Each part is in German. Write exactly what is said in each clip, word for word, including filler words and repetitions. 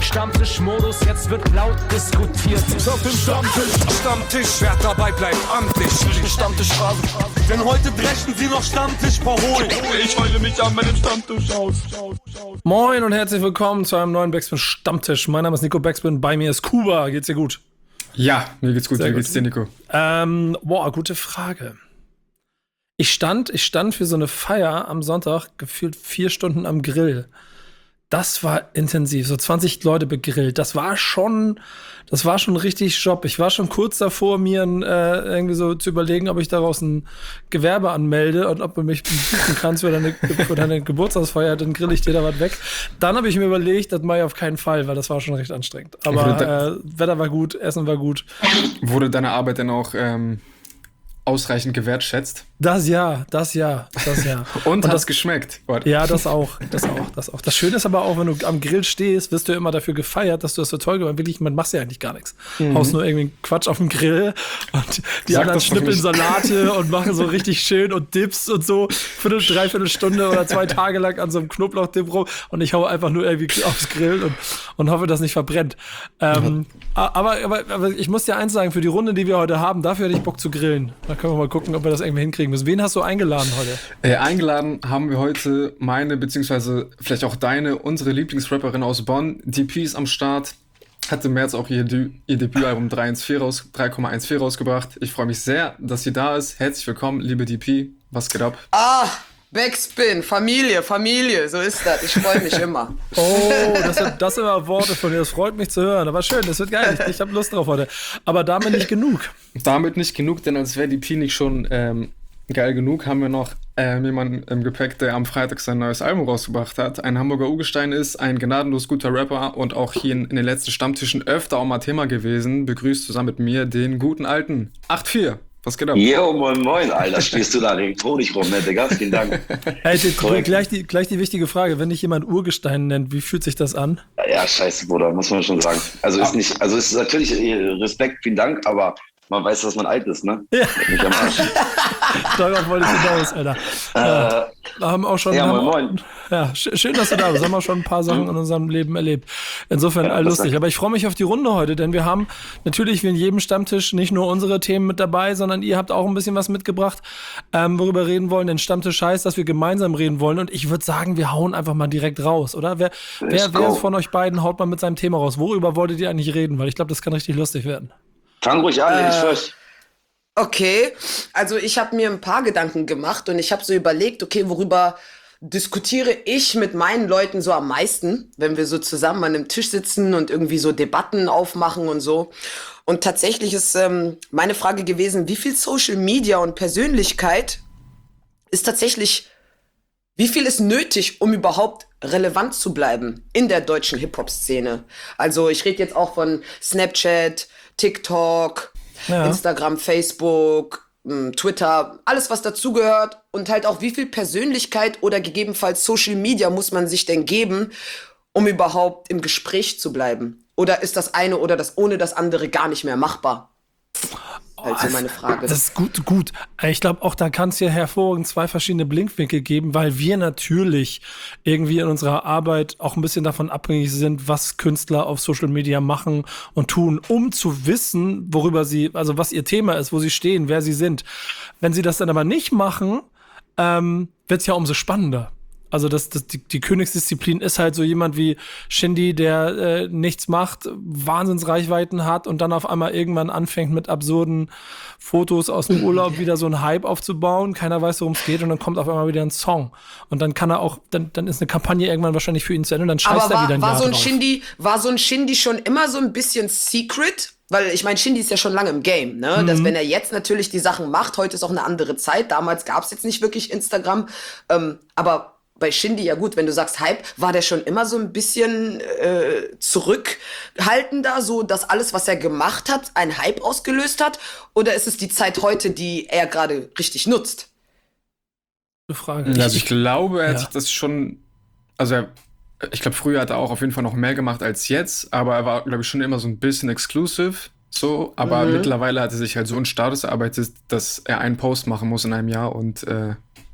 Stammtischmodus, jetzt wird laut diskutiert. Auf dem Stammtisch, Stammtisch, wer dabei bleibt, amtlich. Stammtisch Phase. Denn heute brechen sie noch Stammtisch verholen. Ich heule mich an meinem Stammtisch aus. Moin und herzlich willkommen zu einem neuen Backspin Stammtisch. Mein Name ist Nico Backspin, bei mir ist Kuba. Geht's dir gut? Ja, mir geht's gut. Sehr Wie gut. geht's dir, Nico? Ähm, boah, gute Frage. Ich stand, ich stand für so eine Feier am Sonntag gefühlt vier Stunden am Grill. Das war intensiv, so zwanzig Leute begrillt. Das war schon, das war schon richtig Job. Ich war schon kurz davor, mir ein, äh, irgendwie so zu überlegen, ob ich daraus ein Gewerbe anmelde und ob du mich buchen kannst für deine, für deine Geburtstagsfeier, dann grill ich dir da was weg. Dann habe ich mir überlegt, das mache ich auf keinen Fall, weil das war schon recht anstrengend. Aber äh, Wetter war gut, Essen war gut. Wurde deine Arbeit denn auch ähm, ausreichend gewertschätzt? Das ja, das ja, das ja. Und, und hat es geschmeckt? Warte. Ja, das auch, das auch, das auch. Das Schöne ist aber auch, wenn du am Grill stehst, wirst du immer dafür gefeiert, dass du das so toll gemacht hast. Wirklich, man machst ja eigentlich gar nichts. Mhm. Haust nur irgendwie Quatsch auf dem Grill und die Sag anderen das doch schnippeln nicht. Salate und machen so richtig schön und Dips und so. Viertel, dreiviertel Stunde oder zwei Tage lang an so einem Knoblauchdip rum und ich hau einfach nur irgendwie aufs Grill und, und hoffe, dass nicht verbrennt. Ähm, aber, aber, aber ich muss dir eins sagen, für die Runde, die wir heute haben, dafür hätte ich Bock zu grillen. Da können wir mal gucken, ob wir das irgendwie hinkriegen müssen. Wen hast du eingeladen heute? Äh, eingeladen haben wir heute meine, beziehungsweise vielleicht auch deine, unsere Lieblingsrapperin aus Bonn. D P ist am Start. Hat im März auch ihr, Dü- ihr Debütalbum drei Komma vierzehn rausgebracht. Ich freue mich sehr, dass sie da ist. Herzlich willkommen, liebe D P. Was geht ab? Ah, Backspin, Familie, Familie, so ist das. Ich freue mich immer. Oh, das sind, das sind immer Worte von dir. Das freut mich zu hören. Aber schön, das wird geil. Ich, ich habe Lust drauf heute. Aber damit nicht genug. Damit nicht genug, denn als wäre D P nicht schon ähm, geil genug, haben wir noch ähm, jemanden im Gepäck, der am Freitag sein neues Album rausgebracht hat. Ein Hamburger Urgestein ist, ein gnadenlos guter Rapper und auch hier in, in den letzten Stammtischen öfter auch mal Thema gewesen. Begrüßt zusammen mit mir den guten alten acht vier. Was geht ab? Jo, moin, moin, Alter, stehst du da direkt Honig rum, ne, Digga? Vielen Dank. Hey, die, gleich, die, gleich die wichtige Frage, wenn dich jemand Urgestein nennt, wie fühlt sich das an? Ja, scheiße, Bruder, muss man schon sagen. Also ist nicht, also ist natürlich äh, Respekt, vielen Dank, aber man weiß, dass man alt ist, ne? Ja. Nicht am Arsch. Darauf wollte ich hinaus, Alter. Ja, wir haben auch schon. Ja, haben, moin, moin. Ja, sch- schön, dass du da bist. Haben wir schon ein paar Sachen in unserem Leben erlebt. Insofern Ja, all das lustig. danke. Aber ich freue mich auf die Runde heute, denn wir haben natürlich wie in jedem Stammtisch nicht nur unsere Themen mit dabei, sondern ihr habt auch ein bisschen was mitgebracht, ähm, worüber wir reden wollen. Denn Stammtisch heißt, dass wir gemeinsam reden wollen. Und ich würde sagen, wir hauen einfach mal direkt raus, oder? Wer, wer, wer go. von euch beiden haut mal mit seinem Thema raus? Worüber wolltet ihr eigentlich reden? Weil ich glaube, das kann richtig lustig werden. Fang ruhig an, Äh, ich first. Okay, also ich habe mir ein paar Gedanken gemacht und ich habe so überlegt, okay, worüber diskutiere ich mit meinen Leuten so am meisten, wenn wir so zusammen an einem Tisch sitzen und irgendwie so Debatten aufmachen und so. Und tatsächlich ist ähm, meine Frage gewesen, wie viel Social Media und Persönlichkeit ist tatsächlich, wie viel ist nötig, um überhaupt relevant zu bleiben in der deutschen Hip-Hop-Szene? Also ich rede jetzt auch von Snapchat, TikTok, Ja. Instagram, Facebook, mh, Twitter, alles was dazugehört und halt auch wie viel Persönlichkeit oder gegebenenfalls Social Media muss man sich denn geben, um überhaupt im Gespräch zu bleiben? Oder ist das eine oder das ohne das andere gar nicht mehr machbar? Also meine Frage. Das ist gut, gut. Ich glaube, auch da kann es ja hervorragend zwei verschiedene Blickwinkel geben, weil wir natürlich irgendwie in unserer Arbeit auch ein bisschen davon abhängig sind, was Künstler auf Social Media machen und tun, um zu wissen, worüber sie, also was ihr Thema ist, wo sie stehen, wer sie sind. Wenn sie das dann aber nicht machen, ähm, wird es ja umso spannender. Also das, das, die, die Königsdisziplin ist halt so jemand wie Shindy, der äh, nichts macht, Wahnsinnsreichweiten hat und dann auf einmal irgendwann anfängt mit absurden Fotos aus dem Urlaub wieder so einen Hype aufzubauen. Keiner weiß, worum es geht und dann kommt auf einmal wieder ein Song. Und dann kann er auch, dann, dann ist eine Kampagne irgendwann wahrscheinlich für ihn zu Ende und dann scheißt Aber er wieder war, ein war Jahr so ein drauf. Shindy, war so ein Shindy schon immer so ein bisschen secret? Weil ich meine, Shindy ist ja schon lange im Game, ne? Mhm. Dass wenn er jetzt natürlich die Sachen macht, heute ist auch eine andere Zeit. Damals gab es jetzt nicht wirklich Instagram, ähm, aber bei Shindy, ja gut, wenn du sagst Hype, war der schon immer so ein bisschen äh, zurückhaltender, so dass alles, was er gemacht hat, einen Hype ausgelöst hat? Oder ist es die Zeit heute, die er gerade richtig nutzt? Gute Frage. Also ich glaube, er hat Ja. sich das schon, also er, ich glaube, früher hat er auch auf jeden Fall noch mehr gemacht als jetzt, aber er war, glaube ich, schon immer so ein bisschen exclusive, so, aber Mhm. mittlerweile hat er sich halt so einen Status erarbeitet, dass er einen Post machen muss in einem Jahr und äh,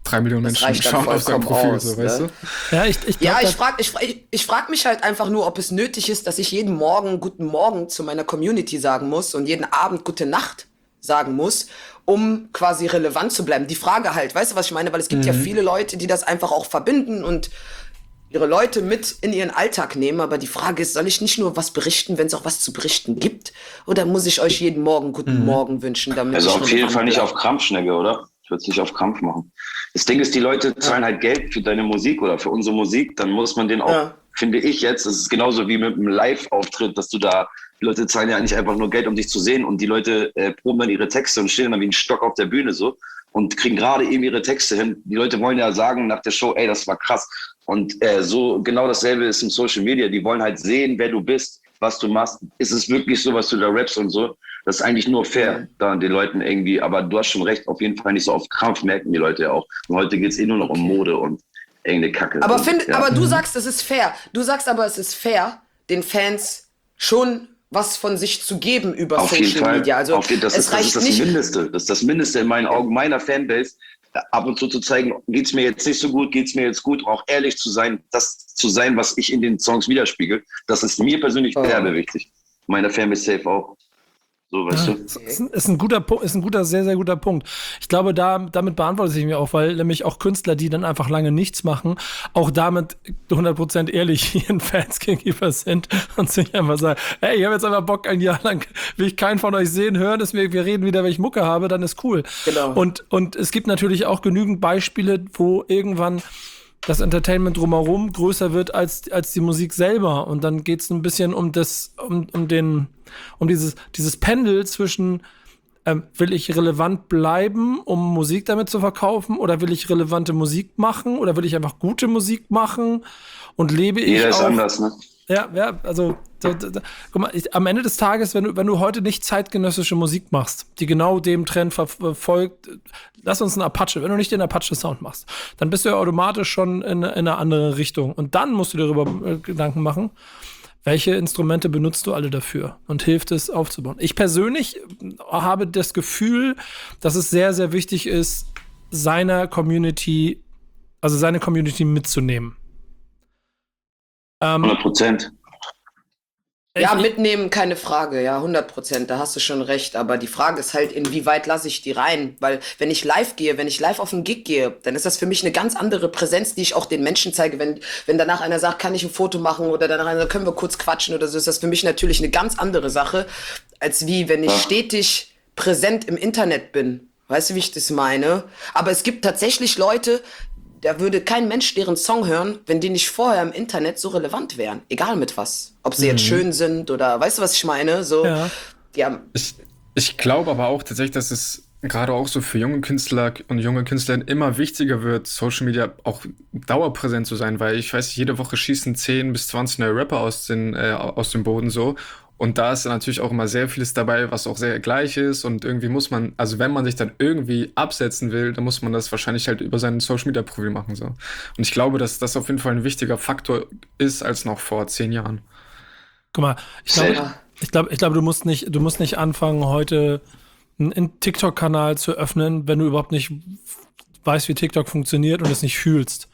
drei Millionen Das Menschen reicht dann schauen auf sein vollkommen Profil, aus, so, weißt ne? du? Ja, ich, ich glaub, Ja, ich das- frage ich, fra- ich, ich frag mich halt einfach nur, ob es nötig ist, dass ich jeden Morgen Guten Morgen zu meiner Community sagen muss und jeden Abend Gute Nacht sagen muss, um quasi relevant zu bleiben. Die Frage halt, weißt du, was ich meine? Weil es gibt ja viele Leute, die das einfach auch verbinden und ihre Leute mit in ihren Alltag nehmen. Aber die Frage ist, soll ich nicht nur was berichten, wenn es auch was zu berichten gibt? Oder muss ich euch jeden Morgen Guten Morgen wünschen, damit Also ich auf jeden relevant Fall nicht bleib? auf Krampfschnecke, oder? Ich würde es nicht auf Krampf machen. Das Ding ist, die Leute zahlen halt Geld für deine Musik oder für unsere Musik, dann muss man den auch, Ja. finde ich jetzt, das ist genauso wie mit einem Live-Auftritt, dass du da, die Leute zahlen ja nicht einfach nur Geld, um dich zu sehen und die Leute äh, proben dann ihre Texte und stehen dann wie ein Stock auf der Bühne so und kriegen gerade eben ihre Texte hin. Die Leute wollen ja sagen nach der Show, ey, das war krass. Und äh, so genau dasselbe ist im Social Media. Die wollen halt sehen, wer du bist, was du machst. Ist es wirklich so, was du da rappst und so? Das ist eigentlich nur fair, da den Leuten irgendwie, aber du hast schon recht, auf jeden Fall nicht so auf Krampf, merken die Leute ja auch. Und heute geht es eh nur noch um Mode und irgendeine Kacke. Aber, und, find, ja. aber du sagst, es ist fair. Du sagst aber, es ist fair, den Fans schon was von sich zu geben über Auf jeden Social Fall. Media. Also Auf jeden, das, es ist, das reicht ist das nicht. Mindeste. Das ist das Mindeste in meinen Augen meiner Fanbase. Ab und zu zu zeigen, geht's mir jetzt nicht so gut, geht's mir jetzt gut, auch ehrlich zu sein, das zu sein, was ich in den Songs widerspiegel. Das ist mir persönlich Oh. sehr wichtig. Meine Fanbase safe auch. So, weißt Ja, du? ist, ist, ein, ist ein guter Punkt, ist ein guter, sehr, sehr guter Punkt. Ich glaube, da, damit beantwortet sich mir auch, weil nämlich auch Künstler, die dann einfach lange nichts machen, auch damit hundert Prozent ehrlich ihren Fans gegenüber sind und sich einfach sagen, hey, ich habe jetzt einfach Bock, ein Jahr lang will ich keinen von euch sehen, hören, ist mir, wir reden wieder, wenn ich Mucke habe, dann ist cool. Genau. Und, und es gibt natürlich auch genügend Beispiele, wo irgendwann das Entertainment drumherum größer wird als, als die Musik selber. Und dann geht es ein bisschen um das, um, um den, um dieses, dieses Pendel zwischen, ähm, will ich relevant bleiben, um Musik damit zu verkaufen, oder will ich relevante Musik machen, oder will ich einfach gute Musik machen und lebe ich Jeder ist auch, anders, ne? ja, ja, also so, so, so, guck mal, ich, am Ende des Tages, wenn du, wenn du heute nicht zeitgenössische Musik machst, die genau dem Trend verfolgt, lass uns einen Apache, wenn du nicht den Apache-Sound machst, dann bist du ja automatisch schon in, in eine andere Richtung. Und dann musst du dir darüber äh, Gedanken machen, welche Instrumente benutzt du alle dafür und hilft es aufzubauen. Ich persönlich habe das Gefühl, dass es sehr, sehr wichtig ist, seiner Community, also seine Community mitzunehmen. Ähm, hundert Prozent. Ja, ich- mitnehmen, keine Frage, ja, hundert Prozent, da hast du schon recht. Aber die Frage ist halt, inwieweit lasse ich die rein? Weil wenn ich live gehe, wenn ich live auf einen Gig gehe, dann ist das für mich eine ganz andere Präsenz, die ich auch den Menschen zeige. Wenn, wenn danach einer sagt, kann ich ein Foto machen oder danach einer, können wir kurz quatschen oder so, ist das für mich natürlich eine ganz andere Sache, als wie wenn ich stetig präsent im Internet bin. Weißt du, wie ich das meine? Aber es gibt tatsächlich Leute, da würde kein Mensch deren Song hören, wenn die nicht vorher im Internet so relevant wären. Egal mit was. Ob sie jetzt schön sind oder, weißt du, was ich meine? So, Ja. die haben, Ich, ich glaube aber auch tatsächlich, dass es gerade auch so für junge Künstler und junge Künstlerinnen immer wichtiger wird, Social Media auch dauerpräsent zu sein, weil ich weiß, jede Woche schießen zehn bis zwanzig neue Rapper aus, den, äh, aus dem Boden so. Und da ist natürlich auch immer sehr vieles dabei, was auch sehr gleich ist. Und irgendwie muss man, also wenn man sich dann irgendwie absetzen will, dann muss man das wahrscheinlich halt über sein Social-Media-Profil machen. So. Und ich glaube, dass das auf jeden Fall ein wichtiger Faktor ist als noch vor zehn Jahren. Guck mal, ich glaube, Safe. ich glaube, ich glaube, du musst nicht, du musst nicht anfangen, heute einen TikTok-Kanal zu öffnen, wenn du überhaupt nicht weißt, wie TikTok funktioniert und es nicht fühlst.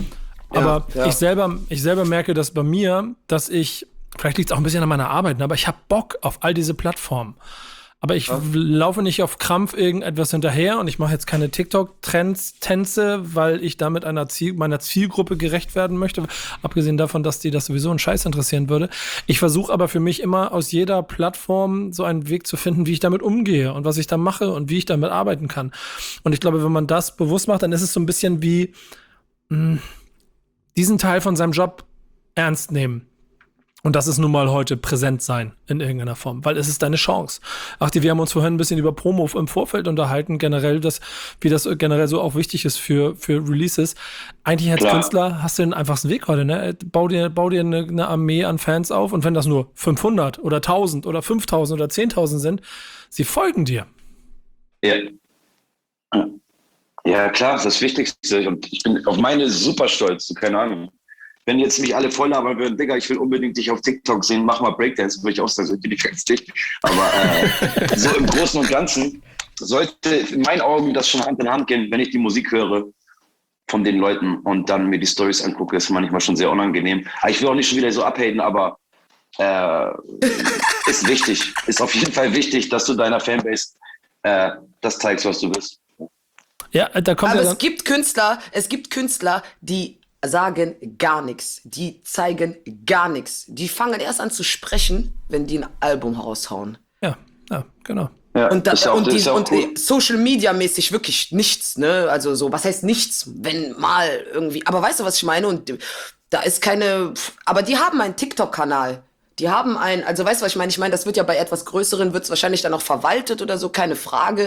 Aber ja. ich selber, ich selber merke das bei mir, dass ich, vielleicht liegt es auch ein bisschen an meiner Arbeit, ne, aber ich habe Bock auf all diese Plattformen. Aber ich w- laufe nicht auf Krampf irgendetwas hinterher und ich mache jetzt keine TikTok-Trends, Tänze, weil ich damit einer Ziel, meiner Zielgruppe gerecht werden möchte. Abgesehen davon, dass die das sowieso einen Scheiß interessieren würde. Ich versuche aber für mich immer aus jeder Plattform so einen Weg zu finden, wie ich damit umgehe und was ich da mache und wie ich damit arbeiten kann. Und ich glaube, wenn man das bewusst macht, dann ist es so ein bisschen wie mh, diesen Teil von seinem Job ernst nehmen. Und das ist nun mal heute präsent sein in irgendeiner Form, weil es ist deine Chance. Ach, die, wir haben uns vorhin ein bisschen über Promo im Vorfeld unterhalten, generell, das, wie das generell so auch wichtig ist für, für Releases. Eigentlich als Klar. Künstler hast du den einfachsten Weg heute, ne? Bau dir, bau dir eine, eine Armee an Fans auf und wenn das nur fünfhundert oder tausend oder fünftausend oder zehntausend sind, sie folgen dir. Ja. Ja, klar, das ist das Wichtigste. Und ich bin auf meine super stolz, keine Ahnung. Wenn jetzt mich alle voll labern würden, Digga, ich will unbedingt dich auf TikTok sehen, mach mal Breakdance, würde ich auch sagen, so bin ich ganz dicht. Aber äh, so im Großen und Ganzen sollte in meinen Augen das schon Hand in Hand gehen, wenn ich die Musik höre von den Leuten und dann mir die Stories angucke, ist manchmal schon sehr unangenehm. Aber ich will auch nicht schon wieder so abhaten, aber äh, ist wichtig, ist auf jeden Fall wichtig, dass du deiner Fanbase äh, das zeigst, was du bist. Ja, da kommt Aber ja dann, es gibt Künstler, es gibt Künstler, die sagen gar nichts, die zeigen gar nichts. Die fangen erst an zu sprechen, wenn die ein Album raushauen. ja, ja, genau. Ja, Und, da, ist ja auch, und, ist die, ja auch und cool. Social Media mäßig wirklich nichts, ne? Also so, was heißt nichts, wenn mal irgendwie. Aber weißt du, was ich meine? Und da ist keine. Aber die haben einen TikTok-Kanal. Die haben einen, also weißt du, was ich meine? Ich meine, das wird ja bei etwas Größeren, wird es wahrscheinlich dann auch verwaltet oder so, keine Frage.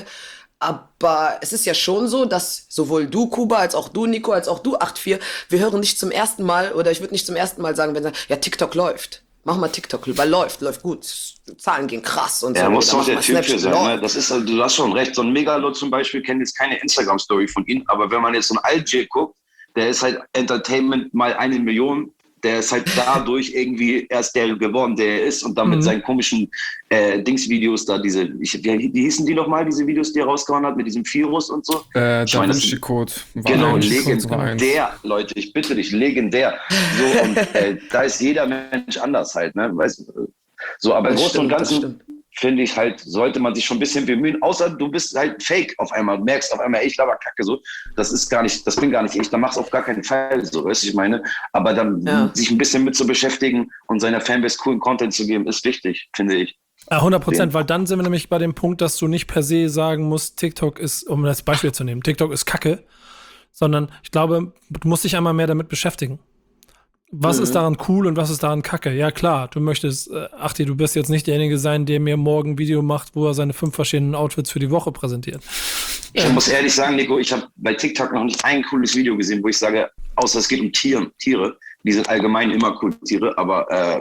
Aber es ist ja schon so, dass sowohl du, Kuba, als auch du, Nico, als auch du, acht vier, wir hören nicht zum ersten Mal, oder ich würde nicht zum ersten Mal sagen, wenn sie sagen, ja, TikTok läuft. Mach mal TikTok, weil läuft, läuft gut. Zahlen gehen krass und so. Er muss Oder doch mach der mal Typ für Snapchat, sein. läuft. Ne? Das ist, du hast schon recht. So ein Megalo zum Beispiel kennt jetzt keine Instagram-Story von ihm, aber wenn man jetzt so ein Al-J guckt, der ist halt Entertainment mal eine Million. Der ist halt dadurch irgendwie erst der geworden, der er ist und dann mit Mhm. seinen komischen äh, Dingsvideos da, diese, ich, wie, wie hießen die nochmal, diese Videos, die er rausgehauen hat mit diesem Virus und so? Äh, Ich Da meine, das- Vinci Code. war Genau, eins, war eins. legendär, Leute, ich bitte dich, legendär. So, und äh, da ist jeder Mensch anders halt, ne? Weißt du? So, aber im Das Großen und stimmt, das Ganzen stimmt. finde ich halt, sollte man sich schon ein bisschen bemühen, außer du bist halt fake auf einmal, merkst auf einmal, ey, ich laber Kacke, so. Das ist gar nicht, das bin gar nicht ich, dann mach's auf gar keinen Fall, so, weißt du, ich meine. Aber dann Ja. sich ein bisschen mit zu beschäftigen und seiner Fanbase coolen Content zu geben, ist wichtig, finde ich. Ja, hundert Prozent, weil dann sind wir nämlich bei dem Punkt, dass du nicht per se sagen musst, TikTok ist, um das Beispiel zu nehmen, TikTok ist Kacke, sondern ich glaube, du musst dich einmal mehr damit beschäftigen. Was Mhm. ist daran cool und was ist daran Kacke? Ja klar, du möchtest, äh, Achti, du bist jetzt nicht derjenige sein, der mir morgen ein Video macht, wo er seine fünf verschiedenen Outfits für die Woche präsentiert. Ich muss ehrlich sagen, Nico, ich habe bei TikTok noch nicht ein cooles Video gesehen, wo ich sage, außer es geht um Tieren, Tiere, die sind allgemein immer cool, Tiere, aber äh,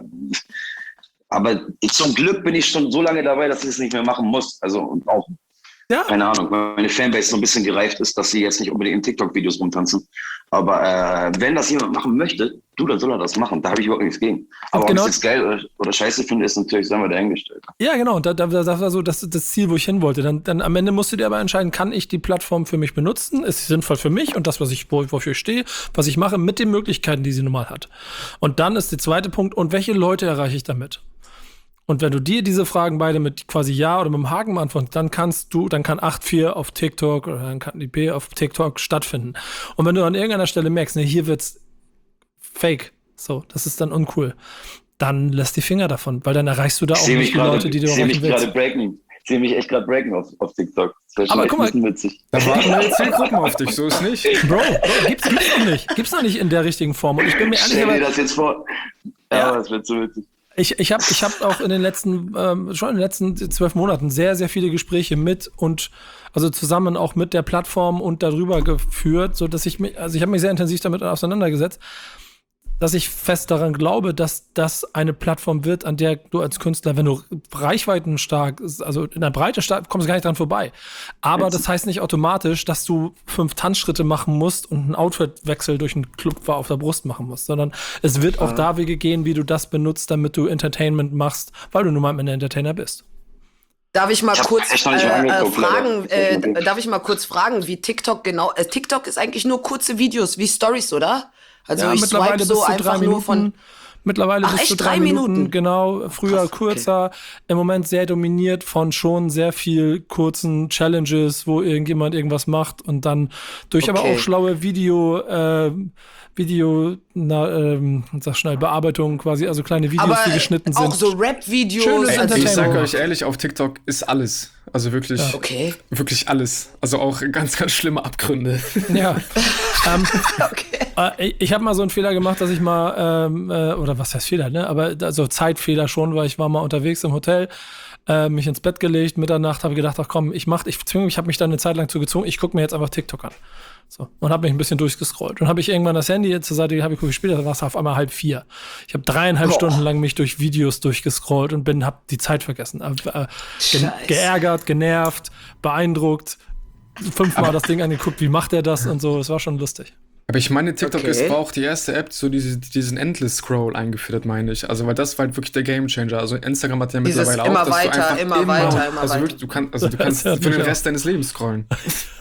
aber ich, zum Glück bin ich schon so lange dabei, dass ich es nicht mehr machen muss. Also und auch, Ja. keine Ahnung, weil meine Fanbase so ein bisschen gereift ist, dass sie jetzt nicht unbedingt in TikTok-Videos rumtanzen. Aber äh, wenn das jemand machen möchte, du, dann soll er das machen. Da habe ich überhaupt nichts gegen. Aber genau- ob ich es jetzt geil oder, oder scheiße finde, ist natürlich, sagen wir, dahingestellt. Ja, genau. Und da, da, das war so das, das Ziel, wo ich hin wollte. Dann, dann am Ende musst du dir aber entscheiden, kann ich die Plattform für mich benutzen? Ist sie sinnvoll für mich und das, was ich, wo- wofür ich stehe, was ich mache, mit den Möglichkeiten, die sie normal hat. Und dann ist der zweite Punkt, und welche Leute erreiche ich damit? Und wenn du dir diese Fragen beide mit quasi Ja oder mit dem Haken beantwortest, dann kannst du, dann kann acht vier auf TikTok oder dann kann die B auf TikTok stattfinden. Und wenn du an irgendeiner Stelle merkst, ne, hier wird's fake, so, das ist dann uncool, dann lass die Finger davon, weil dann erreichst du da Ich auch sehe mich nicht die gerade Leute, die du ich sehe mich erreichen willst. gerade breaken. Ich sehe mich echt gerade breaken auf, auf TikTok. Das Aber wäre guck schon mal- echt ein bisschen witzig. Da warten neue Zielgruppen auf dich, so ist nicht. Bro, Bro gibt's, gibt's noch nicht. Gibt's noch nicht in der richtigen Form. Und ich bin mir ehrlich, Stell dir aber das jetzt vor. Ja, Ja. das wird so witzig. ich, ich habe ich hab auch in den letzten, ähm, schon in den letzten zwölf Monaten sehr, sehr viele Gespräche mit und also zusammen auch mit der Plattform und darüber geführt, so dass ich mich, also ich habe mich sehr intensiv damit auseinandergesetzt, dass ich fest daran glaube, dass das eine Plattform wird, an der du als Künstler, wenn du Reichweiten stark, also in der Breite stark, kommst du gar nicht dran vorbei. Aber das heißt nicht automatisch, dass du fünf Tanzschritte machen musst und einen Outfitwechsel durch einen Club auf der Brust machen musst, sondern es wird auch da Wege gehen, wie du das benutzt, damit du Entertainment machst, weil du nun mal am Ende Entertainer bist. Darf ich mal Ich hab kurz echt noch nicht äh, mal äh, angeguckt, fragen, leider. äh, Okay. darf ich mal kurz fragen, wie TikTok genau, äh, TikTok ist eigentlich nur kurze Videos, wie Stories, oder? Also ich swipe so einfach nur von, Mittlerweile Ach, bis echt? zu drei, Drei Minuten. Minuten? Genau, früher Krass, okay. kürzer. Im Moment sehr dominiert von schon sehr viel kurzen Challenges, wo irgendjemand irgendwas macht und dann durch aber Okay. auch schlaue Video, äh, Video, na, ähm, sag schnell, Bearbeitung quasi, also kleine Videos, aber die geschnitten sind. auch so Rap-Videos. Schönes also Entertainment. Ich so, sage euch ehrlich, auf TikTok ist alles. Also wirklich, okay. wirklich alles. Also auch ganz, ganz schlimme Abgründe. Ja. ähm, Okay. Äh, ich ich habe mal so einen Fehler gemacht, dass ich mal, ähm, äh, oder was heißt Fehler, ne? Aber also Zeitfehler schon, weil ich war mal unterwegs im Hotel, äh, mich ins Bett gelegt, Mitternacht, habe gedacht, ach komm, ich mach, ich zwinge mich, habe mich dann eine Zeit lang zu gezwungen, ich gucke mir jetzt einfach TikTok an. So, und habe mich ein bisschen durchgescrollt. Und habe ich irgendwann das Handy jetzt zur Seite, habe ich gespielt, da war es auf einmal halb vier. Ich habe dreieinhalb Boah. Stunden lang mich durch Videos durchgescrollt und bin, habe die Zeit vergessen. Äh, äh, ge Scheiße. geärgert, genervt, beeindruckt, fünfmal das Ding angeguckt, wie macht er das und so. Es war schon lustig. Aber ich meine, TikTok Okay. ist, war auch die erste App, so diese, diesen Endless-Scroll eingeführt hat, meine ich. Also, weil das war halt wirklich der Gamechanger. Also, Instagram hat ja Dieses mittlerweile auch, immer dass weiter, du einfach immer weiter, immer also weiter. wirklich, du kannst, also du Das kannst hört für mich den auf. Rest deines Lebens scrollen.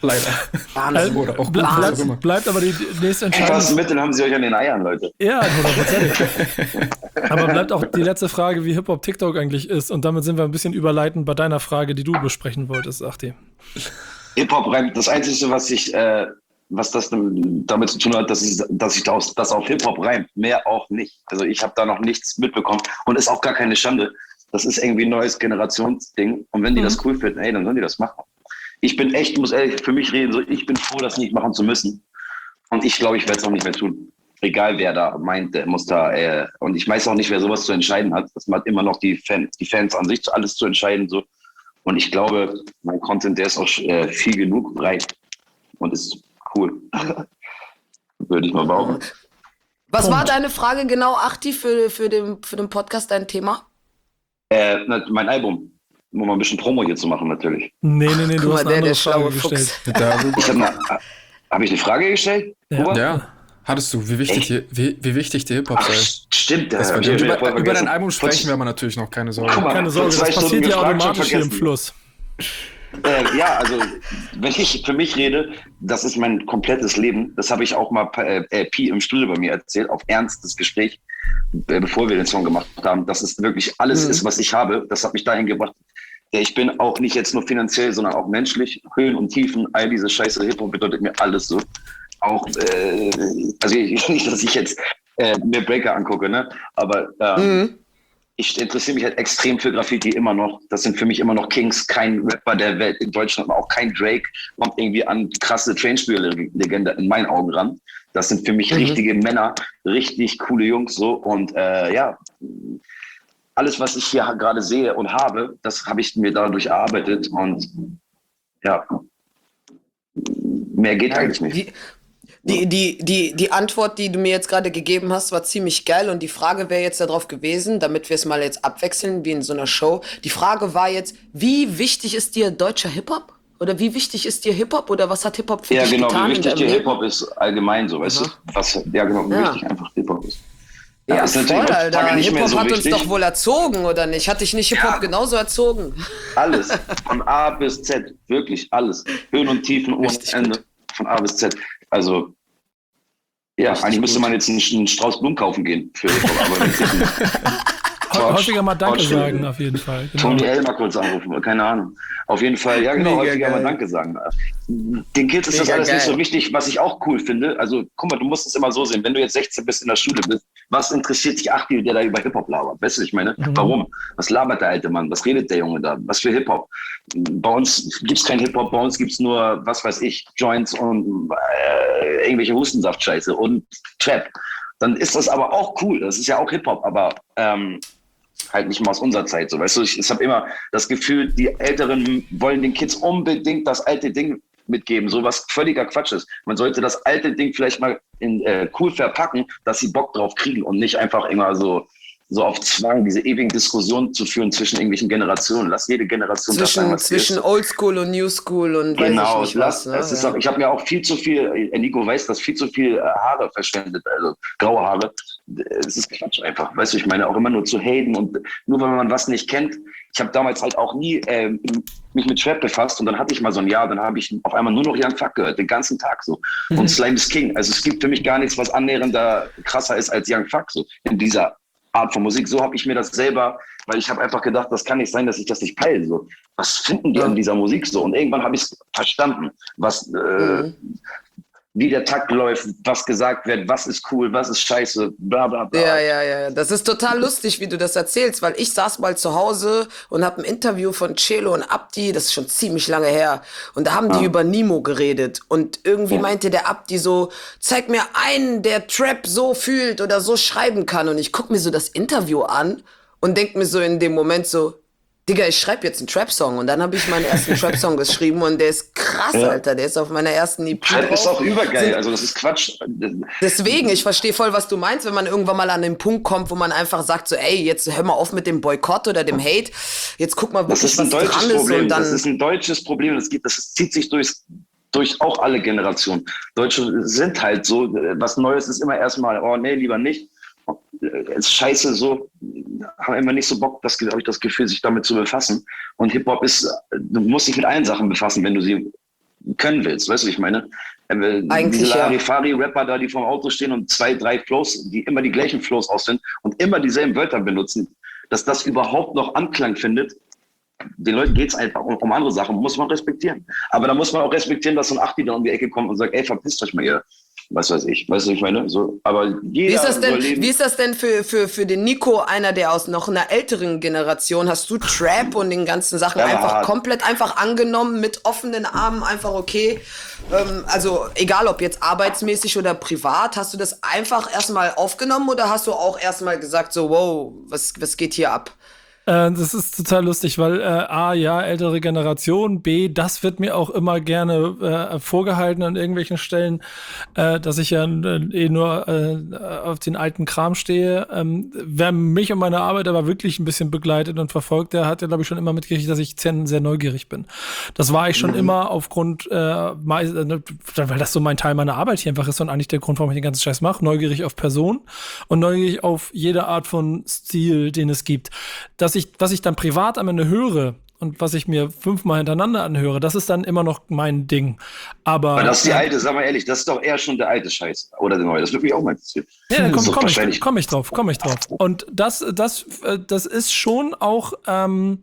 Leider. Wahnsinn. Oder auch Ble gut, was auch bleibt, immer. bleibt aber die die nächste Was Entscheidung. mit, dann haben sie euch an den Eiern, Leute. Ja, hundertprozentig. Aber bleibt auch die letzte Frage, wie Hip-Hop TikTok eigentlich ist. Und damit sind wir ein bisschen überleitend bei deiner Frage, die du besprechen wolltest, Achti. Hip-Hop reimt, das Einzige, was ich, äh, was das damit zu tun hat, dass ich, dass ich das, das auf Hip-Hop reimt, mehr auch nicht. Also ich habe da noch nichts mitbekommen und ist auch gar keine Schande. Das ist irgendwie ein neues Generationsding und wenn die mhm. das cool finden, ey, dann sollen die das machen. Ich bin echt, muss ehrlich für mich reden, so ich bin froh, das nicht machen zu müssen und ich glaube, ich werde es auch nicht mehr tun. Egal wer da meint, der muss da, äh, und ich weiß auch nicht, wer sowas zu entscheiden hat. Das hat immer noch die Fans, die Fans an sich alles zu entscheiden, so. Und ich glaube, mein Content, der ist auch äh, viel genug breit und ist cool. Würde ich mal behaupten. Was Punkt. war deine Frage genau, Achti, für, für, den, für den Podcast, dein Thema? Äh, mein Album, um mal ein bisschen Promo hier zu machen, natürlich. Nee, nee, nee, Guck du mal, hast eine der, andere der Frage schlaue gestellt. Fuchs. Darüber, Ich habe eine, habe ich eine Frage gestellt? Ja. Kuba? ja, hattest du, wie wichtig, die, wie, wie wichtig die Hip-Hop Ach, sei. stimmt. Das hab war ich über, wieder voll über dein vergessen. Album sprechen Vor- wir aber natürlich noch, keine Sorge. Guck mal, Keine Sorge, vor das zwei passiert Stunden ja gefragt, schon automatisch hier im vergessen. Fluss. Äh, ja, also wenn ich für mich rede, das ist mein komplettes Leben. Das habe ich auch mal äh, äh, Pi im Studio bei mir erzählt, auf ernstes Gespräch, äh, bevor wir den Song gemacht haben. Dass es wirklich alles Mhm. ist, was ich habe. Das hat mich dahin gebracht. Ja, ich bin auch nicht jetzt nur finanziell, sondern auch menschlich. Höhen und Tiefen, all diese Scheiße. Hip-Hop bedeutet mir alles so. Auch, äh, also nicht, dass ich jetzt äh, mir Breaker angucke, ne? Aber ähm, Mhm. ich interessiere mich halt extrem für Graffiti immer noch. Das sind für mich immer noch Kings, kein Rapper der Welt in Deutschland, aber auch kein Drake kommt irgendwie an krasse Trainspieler-Legende in meinen Augen ran. Das sind für mich Mhm. richtige Männer, richtig coole Jungs so und äh, ja, alles, was ich hier gerade sehe und habe, das habe ich mir dadurch erarbeitet und ja, mehr geht eigentlich nicht. Die, die, die, die, die Antwort, die du mir jetzt gerade gegeben hast, war ziemlich geil und die Frage wäre jetzt darauf gewesen, damit wir es mal jetzt abwechseln, wie in so einer Show. Die Frage war jetzt, wie wichtig ist dir deutscher Hip-Hop? Oder wie wichtig ist dir Hip-Hop? Oder was hat Hip-Hop für Ja, dich genau, getan wie in wichtig deinem dir Leben? Hip-Hop ist allgemein so, weißt Aha. du? Was, ja, genau, wie Ja. wichtig einfach Hip-Hop ist. Ja, ist voll, natürlich heutzutage Alter. nicht mehr Hip-Hop so hat uns wichtig. doch wohl erzogen, oder nicht? Hat dich nicht Hip-Hop Ja. genauso erzogen? Alles, von A bis Z, wirklich alles. Höhen und Tiefen ohne Richtig Ende, von A bis Z. Also, ja, Richtig eigentlich müsste gut. man jetzt einen, einen Strauß Blumen kaufen gehen für Hip-Hop, aber nicht. Hä- Häufiger mal Danke Quatsch. sagen, auf jeden Fall. Genau. Tony L mal kurz anrufen, keine Ahnung. Auf jeden Fall, ja genau, Mega häufiger mal geil. Danke sagen. Den Kids ist das Mega alles nicht geil. so wichtig, was ich auch cool finde. Also guck mal, du musst es immer so sehen, wenn du jetzt sechzehn bist in der Schule bist, was interessiert sich Achti, der da über Hip-Hop labert? Weißt du, ich meine, Mhm. warum? Was labert der alte Mann? Was redet der Junge da? Was für Hip-Hop? Bei uns gibt's kein Hip-Hop, bei uns gibt's nur, was weiß ich, Joints und äh, irgendwelche Hustensaftscheiße und Trap. Dann ist das aber auch cool, das ist ja auch Hip-Hop, aber ähm, halt nicht mal aus unserer Zeit, so, weißt du, ich, ich habe immer das Gefühl, die Älteren wollen den Kids unbedingt das alte Ding mitgeben, so was völliger Quatsch ist. Man sollte das alte Ding vielleicht mal in, äh, cool verpacken, dass sie Bock drauf kriegen und nicht einfach immer so, so auf Zwang diese ewigen Diskussionen zu führen zwischen irgendwelchen Generationen. Lass jede Generation das sagen, Zwischen, was sie ist. zwischen Oldschool und Newschool und Genau, weiß ich nicht lass, was. Ne? es ist Ja. auch, ich habe mir auch viel zu viel, äh, Nico weiß das, viel zu viel äh, Haare verschwendet, also graue Haare. Es ist Quatsch einfach, weißt du, ich meine auch immer nur zu haten und nur wenn man was nicht kennt. Ich habe damals halt auch nie äh, mich mit Trap befasst und dann hatte ich mal so ein Jahr, dann habe ich auf einmal nur noch Young Fuck gehört, den ganzen Tag so. Mhm. Und Slime is King, also es gibt für mich gar nichts, was annähernder krasser ist als Young Fuck so in dieser Art von Musik. So habe ich mir das selber, weil ich habe einfach gedacht, das kann nicht sein, dass ich das nicht peile. So. Was finden die Ja. an dieser Musik so? Und irgendwann habe ich es verstanden, was, äh, Mhm. wie der Takt läuft, was gesagt wird, was ist cool, was ist scheiße, bla bla bla. Ja, ja, ja. Das ist total lustig, wie du das erzählst, weil ich saß mal zu Hause und habe ein Interview von Celo und Abdi, das ist schon ziemlich lange her, und da haben die Ja. über Nimo geredet und irgendwie Ja. meinte der Abdi so, zeig mir einen, der Trap so fühlt oder so schreiben kann, und ich guck mir so das Interview an und denk mir so in dem Moment so, Digga, ich schreibe jetzt einen Trap-Song, und dann habe ich meinen ersten Trap-Song geschrieben und der ist krass, Ja. Alter, der ist auf meiner ersten E P Trap ist drauf. auch übergeil, Sind- also das ist Quatsch. Deswegen, ich verstehe voll, was du meinst, wenn man irgendwann mal an den Punkt kommt, wo man einfach sagt so, ey, jetzt hör mal auf mit dem Boykott oder dem Hate, jetzt guck mal Das wirklich, ist ein was deutsches dran ist, Problem. und dann... Das ist ein deutsches Problem. Das, gibt, das zieht sich durch, durch auch alle Generationen. Deutsche sind halt so, was Neues ist immer erstmal, oh nee, lieber nicht. Es ist scheiße, so, haben immer nicht so Bock, das habe ich das Gefühl, sich damit zu befassen. Und Hip-Hop ist, du musst dich mit allen Sachen befassen, wenn du sie können willst. Weißt du, wie ich meine? Äh, Eigentlich, diese ja. Larifari-Rapper da, die vorm Auto stehen und zwei, drei Flows, die immer die gleichen Flows aussehen und immer dieselben Wörter benutzen, dass das überhaupt noch Anklang findet. Den Leuten geht es einfach um, um andere Sachen, muss man respektieren. Aber da muss man auch respektieren, dass so ein Achti da um die Ecke kommt und sagt, ey, verpisst euch mal, ihr, was weiß ich, weißt du, ich meine, so, aber jeder Wie ist das denn, soll leben. wie ist das denn für, für, für den Nico, einer, der aus noch einer älteren Generation, hast du Trap und den ganzen Sachen Ja, einfach hart. komplett einfach angenommen, mit offenen Armen, einfach okay, ähm, also egal ob jetzt arbeitsmäßig oder privat, hast du das einfach erstmal aufgenommen oder hast du auch erstmal gesagt so, wow, was, was geht hier ab? Äh, das ist total lustig, weil äh, A, ja, ältere Generation, B, das wird mir auch immer gerne äh, vorgehalten an irgendwelchen Stellen, äh, dass ich ja äh, eh nur äh, auf den alten Kram stehe. Ähm, wer mich und meine Arbeit aber wirklich ein bisschen begleitet und verfolgt, der hat ja, glaube ich, schon immer mitgekriegt, dass ich sehr, sehr neugierig bin. Das war ich schon mhm. immer aufgrund, äh, meist, äh, weil das so mein Teil meiner Arbeit hier einfach ist und eigentlich der Grund, warum ich den ganzen Scheiß mache, neugierig auf Personen und neugierig auf jede Art von Stil, den es gibt. Das Ich, was ich dann privat am Ende höre und was ich mir fünfmal hintereinander anhöre, das ist dann immer noch mein Ding. Aber, Aber das ist die äh, alte, sag mal ehrlich, das ist doch eher schon der alte Scheiß. Oder der neue, das würde mich auch mal interessieren. Ja, dann Das komm, ist doch komm, ich, wahrscheinlich- komm ich drauf, komm ich drauf. Und das, das, äh, das ist schon auch ähm,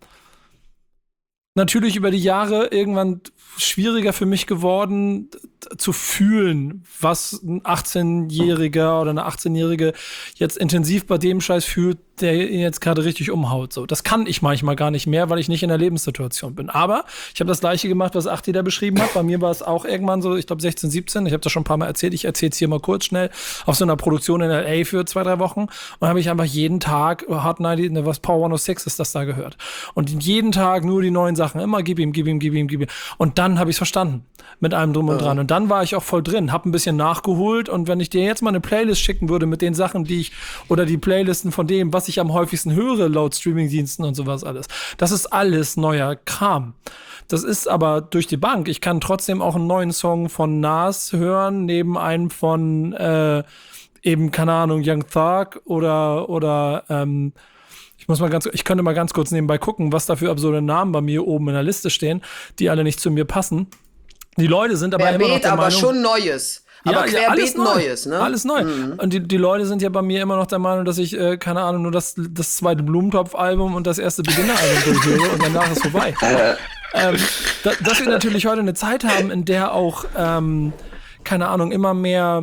natürlich über die Jahre irgendwann schwieriger für mich geworden, t- zu fühlen, was ein achtzehnjähriger oder eine achtzehnjährige jetzt intensiv bei dem Scheiß fühlt, der ihn jetzt gerade richtig umhaut. So, das kann ich manchmal gar nicht mehr, weil ich nicht in der Lebenssituation bin. Aber ich habe das Gleiche gemacht, was Achti da beschrieben hat. Bei mir war es auch irgendwann so, ich glaube sechzehn, siebzehn. Ich habe das schon ein paar Mal erzählt. Ich erzähle es hier mal kurz schnell. Auf so einer Produktion in L A für zwei, drei Wochen. Und habe ich einfach jeden Tag Hot neunzig, ne, was Power hundertsechs ist das da gehört. Und jeden Tag nur die neuen Sachen. Immer gib ihm, gib ihm, gib ihm, gib ihm. Und dann habe ich es verstanden. Mit allem drum und dran. Und dann war ich auch voll drin. Hab ein bisschen nachgeholt. Und wenn ich dir jetzt mal eine Playlist schicken würde mit den Sachen, die ich, oder die Playlisten von dem, was ich am häufigsten höre, laut Streamingdiensten und sowas alles. Das ist alles neuer Kram. Das ist aber durch die Bank. Ich kann trotzdem auch einen neuen Song von Nas hören, neben einem von äh, eben, keine Ahnung, Young Thug oder, oder ähm, ich muss mal ganz, ich könnte mal ganz kurz nebenbei gucken, was da für absurde Namen bei mir oben in der Liste stehen, die alle nicht zu mir passen. Die Leute sind aber immer noch Querbeet, der aber Meinung, schon Neues. Aber Querbeet alles neu. Neues, ne? Alles neu. Mhm. Und die, die Leute sind ja bei mir immer noch der Meinung, dass ich, äh, keine Ahnung, nur das, das zweite Blumentopf-Album und das erste Beginner-Album durchhöre und danach ist vorbei. ähm, da, dass wir natürlich heute eine Zeit haben, in der auch, ähm, keine Ahnung, immer mehr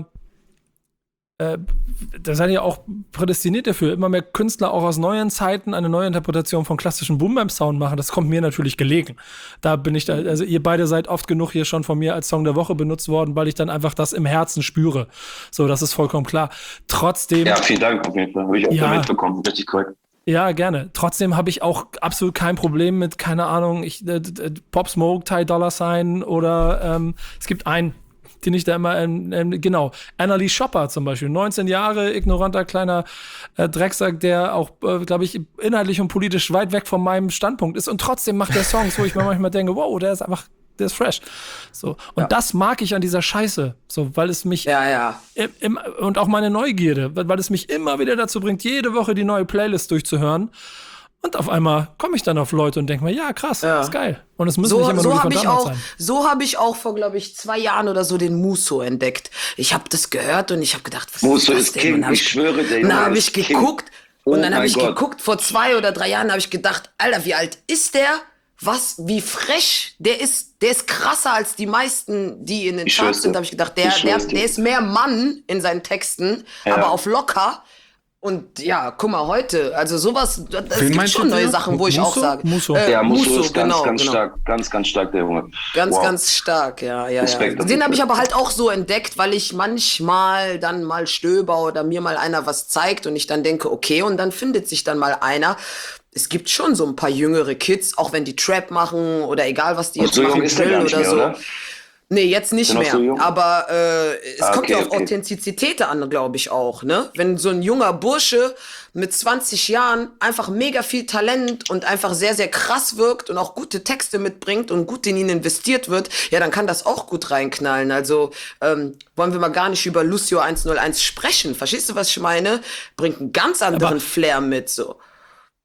äh, da seid ihr auch prädestiniert dafür, immer mehr Künstler auch aus neuen Zeiten eine neue Interpretation von klassischen Boom-Bap-Sound machen. Das kommt mir natürlich gelegen. Da bin ich da, also ihr beide seid oft genug hier schon von mir als Song der Woche benutzt worden, weil ich dann einfach das im Herzen spüre. So, das ist vollkommen klar. Trotzdem. Ja, vielen Dank auf jeden Fall. Habe ich auch Ja. mitbekommen. Richtig korrekt. Ja, gerne. Trotzdem habe ich auch absolut kein Problem mit, keine Ahnung, ich, äh, äh, Pop Smoke, Ty Dolla Sign oder ähm, es gibt einen, den ich da immer, ähm, ähm, genau, Annalie Shopper zum Beispiel, neunzehn Jahre, ignoranter kleiner äh, Drecksack, der auch, äh, glaube ich, inhaltlich und politisch weit weg von meinem Standpunkt ist und trotzdem macht er Songs, wo ich mir manchmal denke, wow, der ist einfach, der ist fresh. So. Und Ja. das mag ich an dieser Scheiße, so, weil es mich Ja, ja. im, im, und auch meine Neugierde, weil, weil es mich immer wieder dazu bringt, jede Woche die neue Playlist durchzuhören. Und auf einmal komme ich dann auf Leute und denke mir, ja, krass, Ja. ist geil. Und es müssen So, nicht immer so nur die habe von ich damals auch, sein. so habe ich auch vor, glaube ich, zwei Jahren oder so den Musso entdeckt. Ich habe das gehört und ich habe gedacht, was Musso ist das ist denn? King, Und dann hab ich schwöre, der Junge Dann habe ist ich King. geguckt Oh und dann habe mein ich Gott. geguckt, vor zwei oder drei Jahren habe ich gedacht, Alter, wie alt ist der? Was, wie frech, der ist, der ist krasser als die meisten, die in den Ich Charts schwör's dir. sind. Da habe ich gedacht, der, Ich der, schwör's dir. der ist mehr Mann in seinen Texten, Ja. aber auf locker. Und ja, guck mal, heute, also sowas, es Wen gibt meinst schon du neue jetzt? Sachen, wo ich auch Musso? sage. Musso. Äh, Ja, Musso, Musso, ist ganz, genau, ganz genau. stark, ganz, ganz stark, der Junge. Ganz, Wow. ganz stark, ja, ja, Respekt ja. auf Den jeden habe ich Fall. aber halt auch so entdeckt, weil ich manchmal dann mal stöber oder mir mal einer was zeigt und ich dann denke, okay, und dann findet sich dann mal einer. Es gibt schon so ein paar jüngere Kids, auch wenn die Trap machen oder egal, was die Und jetzt so jung machen, ist der Drill gar nicht oder mehr, so. oder? Nee, jetzt nicht Ist er noch mehr. so jung? Aber äh, es Ah, kommt ja okay, auf okay. Authentizität an, glaube ich auch, ne? Wenn so ein junger Bursche mit zwanzig Jahren einfach mega viel Talent und einfach sehr, sehr krass wirkt und auch gute Texte mitbringt und gut in ihn investiert wird, ja, dann kann das auch gut reinknallen. Also ähm, wollen wir mal gar nicht über Lucio hunderteins sprechen. Verstehst du, was ich meine? Bringt einen ganz anderen Aber- Flair mit, so.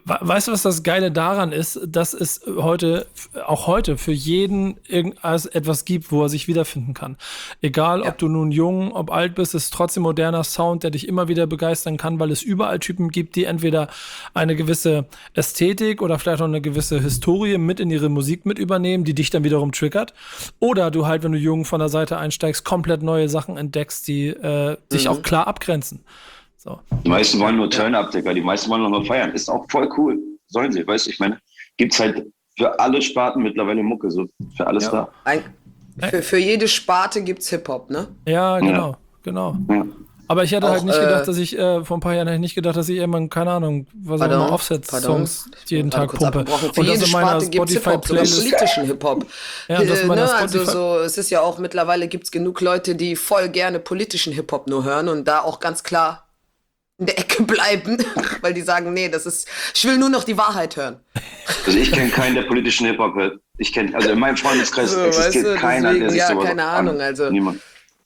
Weißt du, was das Geile daran ist, dass es heute, auch heute, für jeden irgendwas etwas gibt, wo er sich wiederfinden kann. Egal, Ja. ob du nun jung, ob alt bist, es ist trotzdem moderner Sound, der dich immer wieder begeistern kann, weil es überall Typen gibt, die entweder eine gewisse Ästhetik oder vielleicht auch eine gewisse Historie mit in ihre Musik mit übernehmen, die dich dann wiederum triggert. Oder du halt, wenn du jung von der Seite einsteigst, komplett neue Sachen entdeckst, die äh, dich Mhm. auch klar abgrenzen. So. Die meisten wollen nur Turn-Up, Digga. Die meisten wollen nur feiern. Ist auch voll cool. Sollen sie, weißt du? Ich meine, gibt's halt für alle Sparten mittlerweile Mucke, so für alles Ja. da. Ein, für, für jede Sparte gibt's Hip-Hop, ne? Ja, genau, genau. Ja. Aber ich hätte Auch, halt nicht äh, gedacht, dass ich, äh, vor ein paar Jahren hätte ich nicht gedacht, dass ich irgendwann, keine Ahnung, was auch Pardon, immer, Offset-Songs jeden Gerade Tag kurz pumpe. abgebrochen. Für Und das jede in meiner Sparte gibt's Hip-Hop, sogar Spotify-Playlist. politischen Hip-Hop. Ja, und das in Äh, meiner ne? Also Spotify- so, es ist ja auch, mittlerweile gibt's genug Leute, die voll gerne politischen Hip-Hop nur hören und da auch ganz klar in der Ecke bleiben, weil die sagen, nee, das ist, ich will nur noch die Wahrheit hören. Also ich kenne keinen, der politischen Hip-Hop hört. Ich kenne, also in meinem Freundeskreis So, existiert weißt du, keiner, deswegen, der sich ja, sowas keine an- Ahnung, also- Niemand.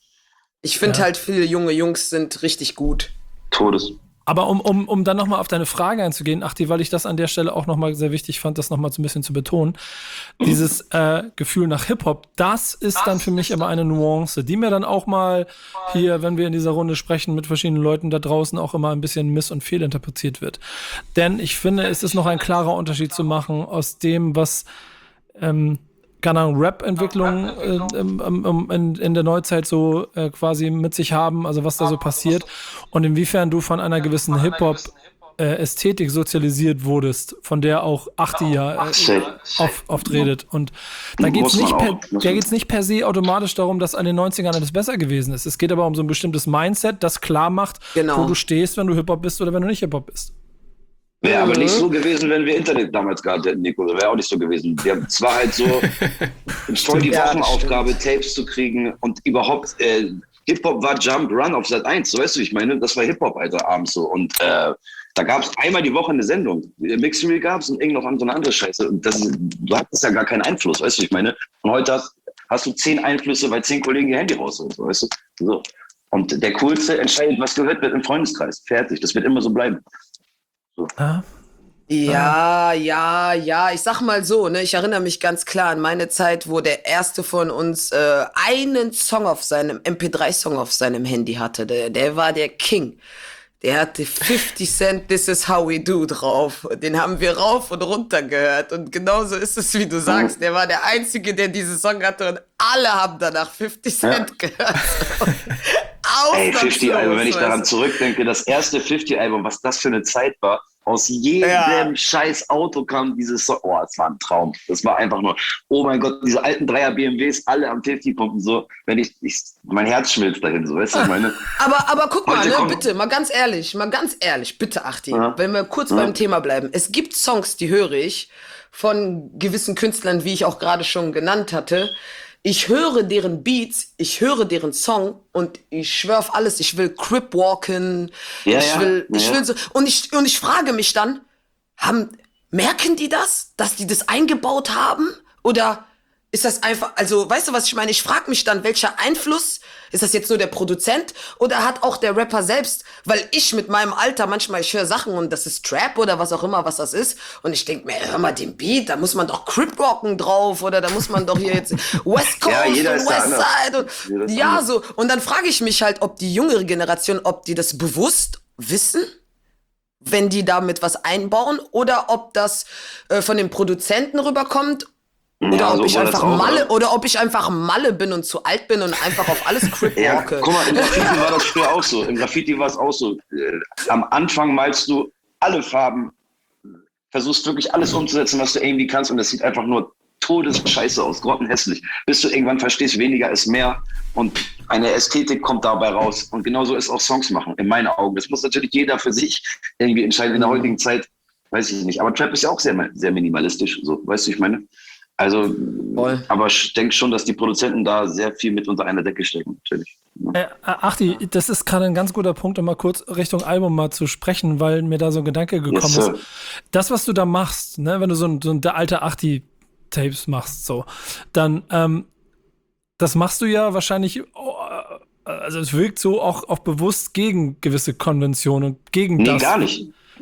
Ich finde Ja. halt, viele junge Jungs sind richtig gut. Todes. Aber um, um, um dann nochmal auf deine Frage einzugehen, Achti, weil ich das an der Stelle auch nochmal sehr wichtig fand, das nochmal so ein bisschen zu betonen, dieses äh, Gefühl nach Hip-Hop, das ist dann für mich aber eine Nuance, die mir dann auch mal hier, wenn wir in dieser Runde sprechen, mit verschiedenen Leuten da draußen auch immer ein bisschen miss- und fehlinterpretiert wird. Denn ich finde, es ist noch ein klarer Unterschied zu machen aus dem, was ähm, keine Ahnung, Rap-Entwicklung äh, im, im, in, in der Neuzeit so äh, quasi mit sich haben, also was da so passiert und inwiefern du von einer gewissen Hip-Hop-Ästhetik sozialisiert wurdest, von der auch Achti ja äh, Safe. oft, oft redet. Und da geht es Muss man nicht, auch. per, Muss da man. geht's nicht per se automatisch darum, dass an den neunzigern alles besser gewesen ist. Es geht aber um so ein bestimmtes Mindset, das klar macht, Genau. wo du stehst, wenn du Hip-Hop bist oder wenn du nicht Hip-Hop bist. Wäre aber Mhm. nicht so gewesen, wenn wir Internet damals gehabt hätten, Nico. Wäre auch nicht so gewesen. Wir, es war halt so, voll die Ja, das Wochenaufgabe, Tapes zu kriegen und überhaupt, äh, Hip-Hop war Jump Run auf Sat eins, so weißt du, ich meine, das war Hip-Hop, Alter, abends so. Und äh, da gab es einmal die Woche eine Sendung. Mixery gab es und irgend noch so eine andere Scheiße. Und das, du hattest ja gar keinen Einfluss, weißt du, ich meine. Und heute hast, hast du zehn Einflüsse, weil zehn Kollegen ihr Handy raus sind, so, weißt du. So. Und der Coolste entscheidet, was gehört wird im Freundeskreis. Fertig, das wird immer so bleiben. Ja? Ja, ja, ja. Ich sag mal so, ne, ich erinnere mich ganz klar an meine Zeit, wo der erste von uns äh, einen Song auf seinem M P drei Song auf seinem Handy hatte. Der, der war der King. Der hatte fifty Cent This Is How We Do drauf. Den haben wir rauf und runter gehört. Und genauso ist es, wie du sagst. Der war der Einzige, der diesen Song hatte und alle haben danach fifty Cent gehört. Ey, fifty Album, wenn ich daran Ausnahmslos, zurückdenke, das erste fifty Album, was das für eine Zeit war, aus jedem Ja. scheiß Auto kam dieses Song. Oh, es war ein Traum. Das war einfach nur, oh mein Gott, diese alten Dreier B M Ws, alle am fünfzig pumpen, so, wenn ich, ich, mein Herz schmilzt dahin, so, weißt du, ich meine. Aber, aber guck mal, Heute ne, kommt- bitte, mal ganz ehrlich, mal ganz ehrlich, bitte Achti, Ja. wenn wir kurz Ja. beim Thema bleiben. Es gibt Songs, die höre ich von gewissen Künstlern, wie ich auch gerade schon genannt hatte. Ich höre deren Beats, ich höre deren Song und ich schwör auf alles, ich will Crip walken, Ja, ich ja, will, ich ja. will so, und ich, und ich frage mich dann, haben, merken die das, dass die das eingebaut haben? Oder ist das einfach, also, weißt du, was ich meine? Ich frage mich dann, welcher Einfluss, ist das jetzt nur der Produzent oder hat auch der Rapper selbst? Weil ich mit meinem Alter manchmal, ich höre Sachen und das ist Trap oder was auch immer, was das ist. Und ich denke mir, hör mal den Beat, da muss man doch Crip Rocken drauf oder da muss man doch hier jetzt West Coast Ja, jeder und ist da West anders. Side Jeder und ist ja, anders. so. Und dann frage ich mich halt, ob die jüngere Generation, ob die das bewusst wissen, wenn die damit was einbauen oder ob das äh, von den Produzenten rüberkommt oder Ja, ob so ich war das einfach auch, Malle oder? oder ob ich einfach Malle bin und zu alt bin und einfach auf alles Crip Ja, walke. guck mal, im Graffiti war das früher auch so. Im Graffiti war es auch so. Äh, am Anfang malst du alle Farben, versuchst wirklich alles umzusetzen, was du irgendwie kannst und das sieht einfach nur todesscheiße aus, grottenhässlich. Bis du irgendwann verstehst, weniger ist mehr und eine Ästhetik kommt dabei raus. Und genauso ist auch Songs machen, in meinen Augen. Das muss natürlich jeder für sich irgendwie entscheiden. In der heutigen Zeit, weiß ich nicht. Aber Trap ist ja auch sehr, sehr minimalistisch, so, weißt du, ich meine? Also, Voll. aber ich denke schon, dass die Produzenten da sehr viel mit unter einer Decke stecken, natürlich. Äh, Achti, das ist gerade ein ganz guter Punkt, um mal kurz Richtung Album mal zu sprechen, weil mir da so ein Gedanke gekommen Yes, ist. sir. Das, was du da machst, ne, wenn du so ein, so ein der alte Achti-Tapes machst, so, dann, ähm, das machst du ja wahrscheinlich, oh, äh, also es wirkt so auch, auch bewusst gegen gewisse Konventionen und gegen Nee, das. gar nicht.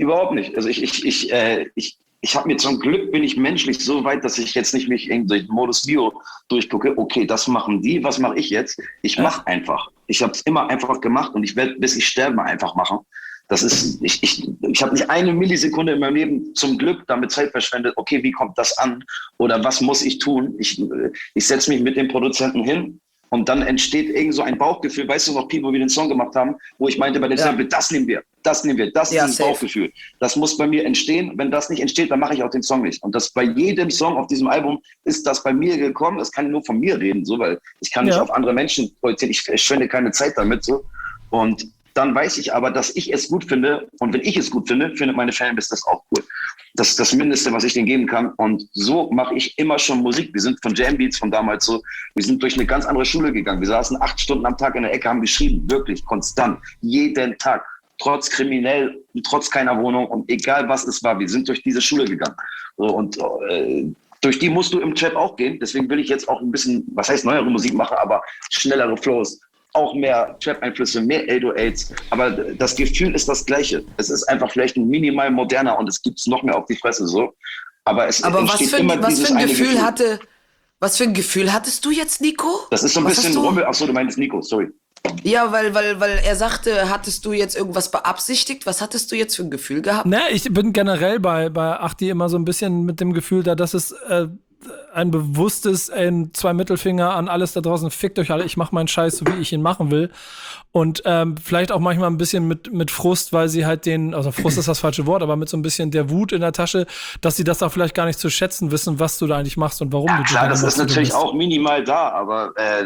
Überhaupt nicht. Also ich, ich, ich, äh, ich, ich habe mir zum Glück, bin ich menschlich so weit, dass ich jetzt nicht mich in den Modus Bio durchgucke, okay, das machen die, was mache ich jetzt? Ich mache einfach. Ich habe es immer einfach gemacht und ich werde, bis ich sterbe, einfach machen. Das ist, ich, ich, ich habe nicht eine Millisekunde in meinem Leben zum Glück damit Zeit verschwendet, okay, wie kommt das an? Oder was muss ich tun? Ich, ich setze mich mit dem Produzenten hin und dann entsteht irgend so ein Bauchgefühl. Weißt du noch, Pipo, wie wir den Song gemacht haben, wo ich meinte bei dem Ja. Sample, das nehmen wir, das nehmen wir, das Ja, ist ein safe. Bauchgefühl. Das muss bei mir entstehen. Wenn das nicht entsteht, dann mache ich auch den Song nicht. Und das bei jedem Song auf diesem Album ist das bei mir gekommen. Das kann nur von mir reden, so, weil ich kann nicht Ja. auf andere Menschen projizieren. Ich verschwende keine Zeit damit, so. Und dann weiß ich aber, dass ich es gut finde. Und wenn ich es gut finde, findet meine Fanbase das auch cool. Das ist das Mindeste, was ich denen geben kann. Und so mache ich immer schon Musik. Wir sind von Jam Beats von damals so, wir sind durch eine ganz andere Schule gegangen. Wir saßen acht Stunden am Tag in der Ecke, haben geschrieben, wirklich konstant, jeden Tag. Trotz kriminell, trotz keiner Wohnung und egal was es war, wir sind durch diese Schule gegangen. So, und äh, durch die musst du im Trap auch gehen. Deswegen will ich jetzt auch ein bisschen, was heißt neuere Musik machen, aber schnellere Flows. Auch mehr Trap-Einflüsse, mehr acht null achts, aber das Gefühl ist das gleiche. Es ist einfach vielleicht ein minimal moderner und es gibt es noch mehr auf die Fresse so. Aber es Aber was entsteht für, immer ein- was dieses für ein eine Gefühl hatte, was für ein Gefühl hattest du jetzt, Nico? Das ist so ein Was bisschen hast du? Rummel. Achso, du meinst Nico, sorry. Ja, weil, weil, weil er sagte, hattest du jetzt irgendwas beabsichtigt? Was hattest du jetzt für ein Gefühl gehabt? Ne, ich bin generell bei, bei Achti immer so ein bisschen mit dem Gefühl da, dass es äh, ein bewusstes ein, zwei Mittelfinger an alles da draußen, fickt euch alle, ich mach meinen Scheiß, so wie ich ihn machen will. Und ähm, vielleicht auch manchmal ein bisschen mit, mit Frust, weil sie halt den, also Frust ist das falsche Wort, aber mit so ein bisschen der Wut in der Tasche, dass sie das auch vielleicht gar nicht zu schätzen wissen, was du da eigentlich machst und warum Ja, du klar, das machst, ist wie du natürlich bist. auch minimal da, aber äh,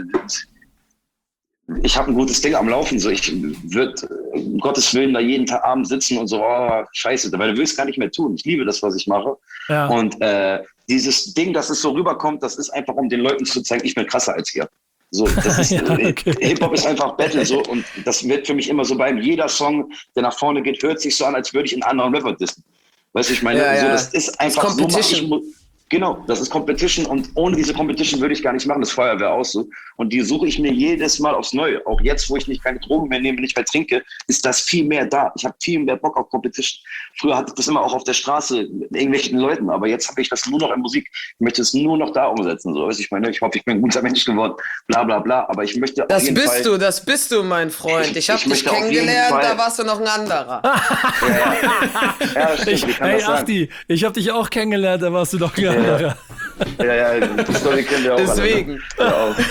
ich habe ein gutes Ding am Laufen. So, ich würde um Gottes Willen da jeden Tag Abend sitzen und so, oh, scheiße, weil du willst gar nicht mehr tun. Ich liebe das, was ich mache. Ja. Und äh, dieses Ding, dass es so rüberkommt, das ist einfach, um den Leuten zu zeigen, ich bin krasser als ihr. So, das ist, Ja, okay. Hip-Hop ist einfach Battle so und das wird für mich immer so bleiben. Jeder Song, der nach vorne geht, hört sich so an, als würde ich einen anderen Rapper dissen. Weißt du, ich meine, Ja, so, ja. das ist einfach so, mach ich, Mu- genau, das ist Competition und ohne diese Competition würde ich gar nicht machen, das Feuerwehr aus so. Und die suche ich mir jedes Mal aufs Neue. Auch jetzt, wo ich nicht keine Drogen mehr nehme, nicht mehr trinke, ist das viel mehr da. Ich habe viel mehr Bock auf Competition. Früher hatte ich das immer auch auf der Straße mit irgendwelchen Leuten, aber jetzt habe ich das nur noch in Musik. Ich möchte es nur noch da umsetzen. So. Weißt du, ich meine, ich hoffe, ich bin ein guter Mensch geworden, bla bla bla, aber ich möchte auf Das jeden bist Fall, du, das bist du, mein Freund. Ich Ich- hab ich dich möchte auf jeden kennengelernt, Fall- da warst du noch ein anderer. Ja, das stimmt, Ich, wie kann hey das sein? Achti, ich hab dich auch kennengelernt, da warst du doch ein Ja. anderer. Ja, ja, die Story kennen wir auch Deswegen. alle. Ne? Ja, auch.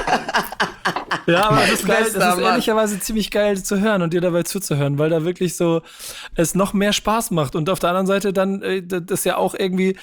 Ja, aber das ist geil, das Bester ist Mann. ehrlicherweise ziemlich geil zu hören und dir dabei zuzuhören, weil da wirklich so es noch mehr Spaß macht. Und auf der anderen Seite dann, äh, das ja auch irgendwie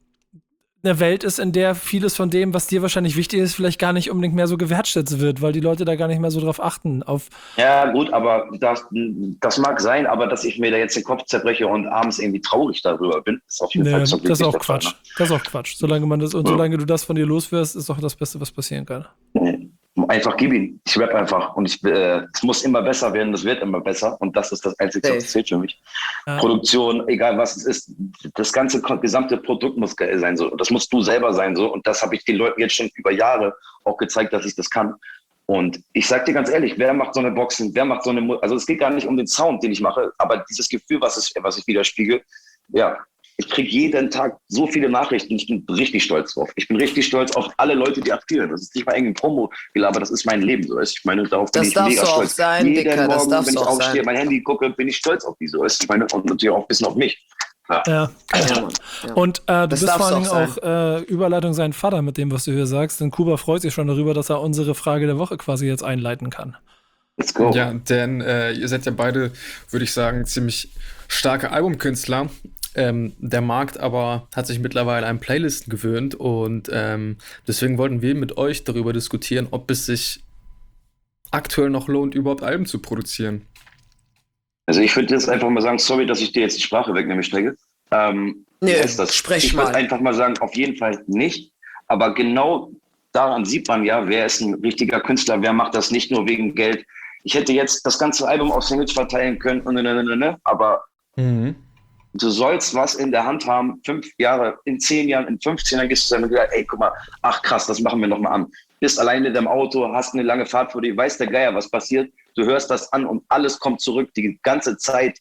eine Welt ist, in der vieles von dem, was dir wahrscheinlich wichtig ist, vielleicht gar nicht unbedingt mehr so gewertschätzt wird, weil die Leute da gar nicht mehr so drauf achten. Auf Ja, gut, aber das, das mag sein, aber dass ich mir da jetzt den Kopf zerbreche und abends irgendwie traurig darüber bin, ist auf jeden nee, Fall zum Glück das ist nicht auch der Fall, Quatsch. Das ist auch Quatsch. Solange man das und Ja. solange du das von dir loswirst, ist doch das Beste, was passieren kann. ne? Einfach gib ihn. Ich rap einfach und ich, äh, es muss immer besser werden, das wird immer besser und das ist das Einzige, was Safe. zählt für mich. Ja. Produktion, egal was es ist, das ganze ko- gesamte Produkt muss geil sein so. Und das musst du selber sein so und das habe ich den Leuten jetzt schon über Jahre auch gezeigt, dass ich das kann. Und ich sag dir ganz ehrlich, wer macht so eine Boxen, wer macht so eine, Mu- also es geht gar nicht um den Sound, den ich mache, aber dieses Gefühl, was, es, was ich widerspiegel, ja, ich kriege jeden Tag so viele Nachrichten, ich bin richtig stolz drauf. Ich bin richtig stolz auf alle Leute, die aktivieren. Das ist nicht mal irgendein Promo-Gelaber, das ist mein Leben. So ist. Ich meine, darauf bin Das ich darfst mega du auch stolz. sein, Jeden Dicker, das Morgen, darfst wenn du ich auch aufstehe, sein. mein Handy gucke, bin ich stolz auf die. So ist. Ich meine, und natürlich auch ein bisschen auf mich. Ja. Ja. Ja, Mann. Ja. Und äh, du Das bist darf's vor allen Dingen auch auch äh, Überleitung sein Vater mit dem, was du hier sagst. Denn Kuba freut sich schon darüber, dass er unsere Frage der Woche quasi jetzt einleiten kann. Let's go. Ja, denn äh, ihr seid ja beide, würde ich sagen, ziemlich starke Albumkünstler. Ähm, der Markt aber hat sich mittlerweile an Playlisten gewöhnt und ähm, deswegen wollten wir mit euch darüber diskutieren, ob es sich aktuell noch lohnt, überhaupt Alben zu produzieren. Also ich würde jetzt einfach mal sagen, sorry, dass ich dir jetzt die Sprache wegnehme, Strecke. Ähm, Nee, wie heißt das? sprech ich mal. würde einfach mal sagen, auf jeden Fall nicht. Aber genau daran sieht man ja, wer ist ein richtiger Künstler, wer macht das nicht nur wegen Geld. Ich hätte jetzt das ganze Album auf Singles verteilen können, und ne, ne, ne, ne, aber Mhm. du sollst was in der Hand haben, fünf Jahre, in zehn Jahren, in fünfzehn Jahren gehst du dann und sagst, ey, guck mal, ach krass, das machen wir nochmal an. Bist alleine in deinem Auto, hast eine lange Fahrt vor dir, weiß der Geier, was passiert. Du hörst das an und alles kommt zurück, die ganze Zeit.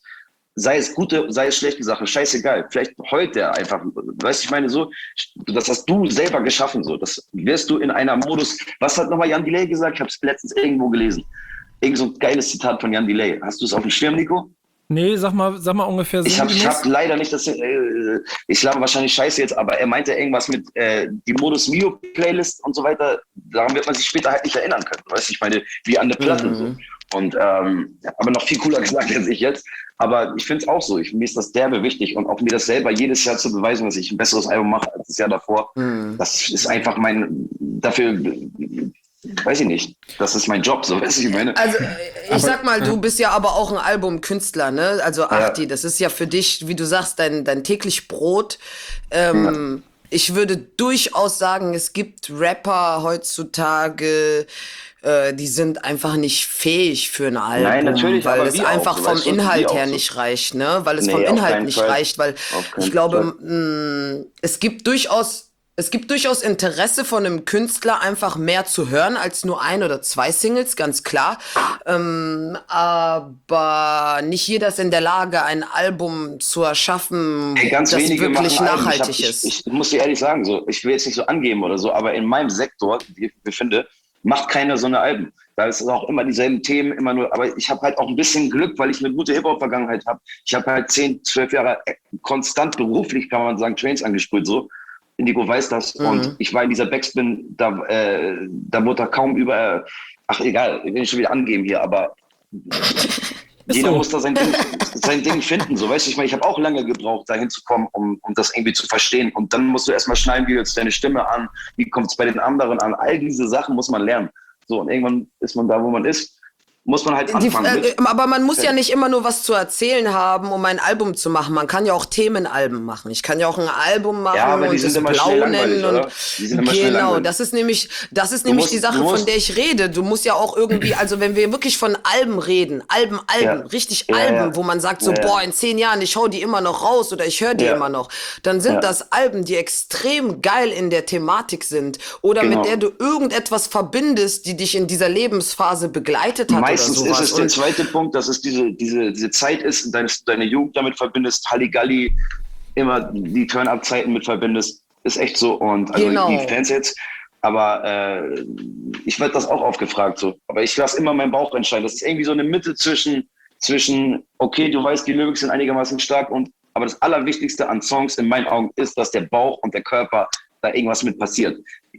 sei es gute, sei es schlechte Sache, scheißegal. Vielleicht heute einfach, weißt du, ich meine so, das hast du selber geschaffen, so. Das wirst du in einer Modus, was hat nochmal Jan Delay gesagt? Ich habe es letztens irgendwo gelesen. Irgend so ein geiles Zitat von Jan Delay. Hast du es auf dem Schirm, Nico? Nee, sag mal, sag mal ungefähr. Ich habe hab leider nicht das, äh, ich laber wahrscheinlich scheiße jetzt, aber er meinte irgendwas mit äh, die Modus Mio Playlist und so weiter. Daran wird man sich später halt nicht erinnern können. Weißt du, ich meine, wie an der Platte mhm. so. Und ähm, aber noch viel cooler gesagt als ich jetzt. Aber ich finde es auch so. Ich, mir ist das derbe wichtig und auch mir das selber jedes Jahr zu beweisen, dass ich ein besseres Album mache als das Jahr davor. Mhm. Das ist einfach mein, dafür, weiß ich nicht. Das ist mein Job, so weißt du, ich meine. Also ich aber, sag mal, du bist ja aber auch ein Albumkünstler, ne? Also Achti, ja. Das ist ja für dich, wie du sagst, dein, dein täglich Brot. Ähm, ja. Ich würde durchaus sagen, es gibt Rapper heutzutage, die sind einfach nicht fähig für ein Album, Nein, natürlich, weil aber es einfach auch, vom weißt du, Inhalt her so. nicht reicht, ne? Weil es nee, vom Inhalt nicht Fall. reicht, weil ich glaube, mh, es gibt durchaus es gibt durchaus Interesse von einem Künstler, einfach mehr zu hören als nur ein oder zwei Singles, ganz klar. Ähm, aber nicht jeder ist in der Lage, ein Album zu erschaffen, hey, ganz das wirklich nachhaltig ich hab, ist. Ich, ich muss dir ehrlich sagen, so, ich will jetzt nicht so angeben oder so, aber in meinem Sektor, wie ich befinde, macht keiner so eine Alben. Da ist es auch immer dieselben Themen, immer nur, aber ich habe halt auch ein bisschen Glück, weil ich eine gute Hip-Hop-Vergangenheit habe. Ich habe halt zehn, zwölf Jahre konstant beruflich, kann man sagen, Trains angesprüht, so. Indigo weiß das. Mhm. Und ich war in dieser Backspin, da, äh, da wurde da kaum über, ach egal, ich will schon wieder angeben hier, aber jeder so. muss da sein Ding, sein Ding finden, so, weißt du, ich meine, ich habe auch lange gebraucht, da hinzukommen, um, um das irgendwie zu verstehen. Und dann musst du erstmal schneiden, wie hört sich deine Stimme an, wie kommt es bei den anderen an. All diese Sachen muss man lernen. So, und irgendwann ist man da, wo man ist. Muss man halt anfangen. Die, äh, aber man muss ja nicht immer nur was zu erzählen haben, um ein Album zu machen. Man kann ja auch Themenalben machen. Ich kann ja auch ein Album machen ja, und es blau nennen. Und die sind immer genau, das ist nämlich, das ist nämlich musst, die Sache, von der ich rede. Du musst ja auch irgendwie, also wenn wir wirklich von Alben reden, Alben, Alben, ja. richtig ja, Alben, ja. wo man sagt so, ja, boah, in zehn Jahren, ich hau die immer noch raus oder ich höre die ja. immer noch, dann sind ja. das Alben, die extrem geil in der Thematik sind oder genau. mit der du irgendetwas verbindest, die dich in dieser Lebensphase begleitet hat. Meistens ist es der zweite Punkt, dass es diese, diese, diese Zeit ist, deine, deine Jugend damit verbindest, Halligalli, immer die Turn-Up-Zeiten mit verbindest, ist echt so. Und also genau. die Fans jetzt, aber äh, ich werde das auch aufgefragt so. Aber ich lasse immer meinen Bauch entscheiden. Das ist irgendwie so eine Mitte zwischen, zwischen okay, du weißt, die Lyrics sind einigermaßen stark, und aber das Allerwichtigste an Songs in meinen Augen ist, dass der Bauch und der Körper da irgendwas mit passiert.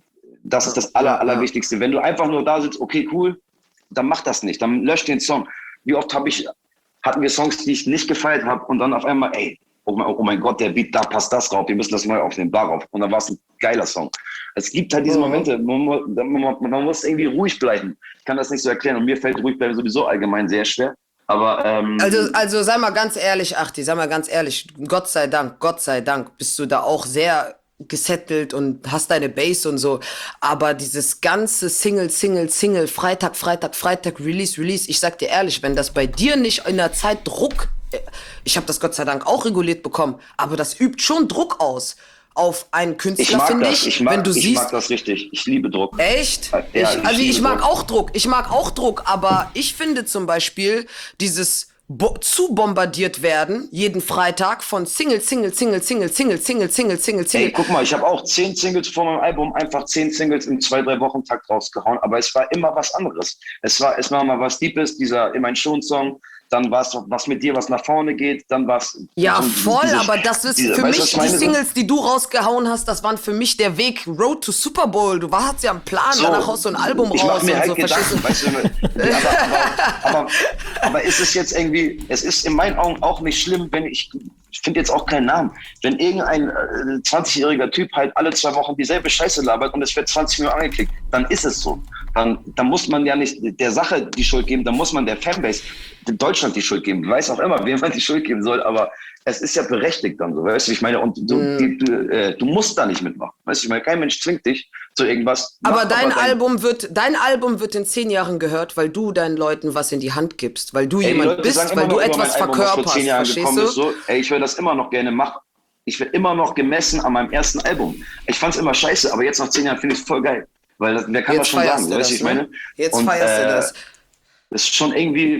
Das ist das Aller, Allerwichtigste. Wenn du einfach nur da sitzt, okay, cool, dann mach das nicht, dann lösch den Song. Wie oft habe ich, hatten wir Songs, die ich nicht gefeiert habe, und dann auf einmal, ey, oh mein, oh mein Gott, der Beat, da passt das drauf, wir müssen das neu aufnehmen, darauf. Und dann war es ein geiler Song. Es gibt halt diese Momente, man, man, man muss irgendwie ruhig bleiben. Ich kann das nicht so erklären, und mir fällt ruhig bleiben sowieso allgemein sehr schwer. Aber, ähm, also, also sei mal ganz ehrlich, Achti, sei mal ganz ehrlich, Gott sei Dank, Gott sei Dank bist du da auch sehr gesettelt und hast deine Base und so, aber dieses ganze Single, Single, Single, Freitag, Freitag, Freitag, Release, Release, ich sag dir ehrlich, wenn das bei dir nicht in der Zeit Druck, ich habe das Gott sei Dank auch reguliert bekommen, aber das übt schon Druck aus auf einen Künstler, finde ich. Ich mag, wenn du ich siehst, mag das richtig, ich liebe Druck. Echt? Ja, ich, ich also ich mag Druck. auch Druck, ich mag auch Druck, aber ich finde zum Beispiel dieses Bo- zu bombardiert werden, jeden Freitag von Single, Single, Single, Single, Single, Single, Single, Single, Single. Ey, guck mal, ich habe auch zehn Singles vor meinem Album, einfach zehn Singles im zwei, drei Wochen Takt rausgehauen, aber es war immer was anderes. Es war, es war mal was Deepes, dieser In mein Schon-Song, dann war es was mit dir, was nach vorne geht, dann war es... Ja, so, voll, diese, aber das ist diese, für weißt, mich, die Singles, die du rausgehauen hast, das waren für mich der Weg Road to Super Bowl. Du warst ja einen Plan, so, danach haust du ein Album ich raus mach mir und halt so. Gedanken, weißt du, aber, aber, aber, aber ist es jetzt irgendwie, es ist in meinen Augen auch nicht schlimm, wenn ich, ich finde jetzt auch keinen Namen, wenn irgendein äh, zwanzigjähriger Typ halt alle zwei Wochen dieselbe Scheiße labert und es wird zwanzig Minuten angeklickt, dann ist es so. Dann, dann muss man ja nicht der Sache die Schuld geben, dann muss man der Fanbase Deutschland die Schuld geben. Weiß auch immer, wem man die Schuld geben soll, aber es ist ja berechtigt dann so, weißt du, ich meine, und du, mm. die, du, äh, du musst da nicht mitmachen, weißt du, ich meine, kein Mensch zwingt dich zu irgendwas. Aber dein aber Album wird, dein Album wird in zehn Jahren gehört, weil du deinen Leuten was in die Hand gibst, weil du ey, jemand bist, weil du etwas verkörperst, verstehst du? So, ey, ich will das immer noch gerne machen. Ich werde immer noch gemessen an meinem ersten Album. Ich fand's immer scheiße, aber jetzt nach zehn Jahren finde ich es voll geil. Weil das, wer kann jetzt das schon sagen, weißt du, ich ne? meine? Jetzt und, feierst äh, du das. Ist schon irgendwie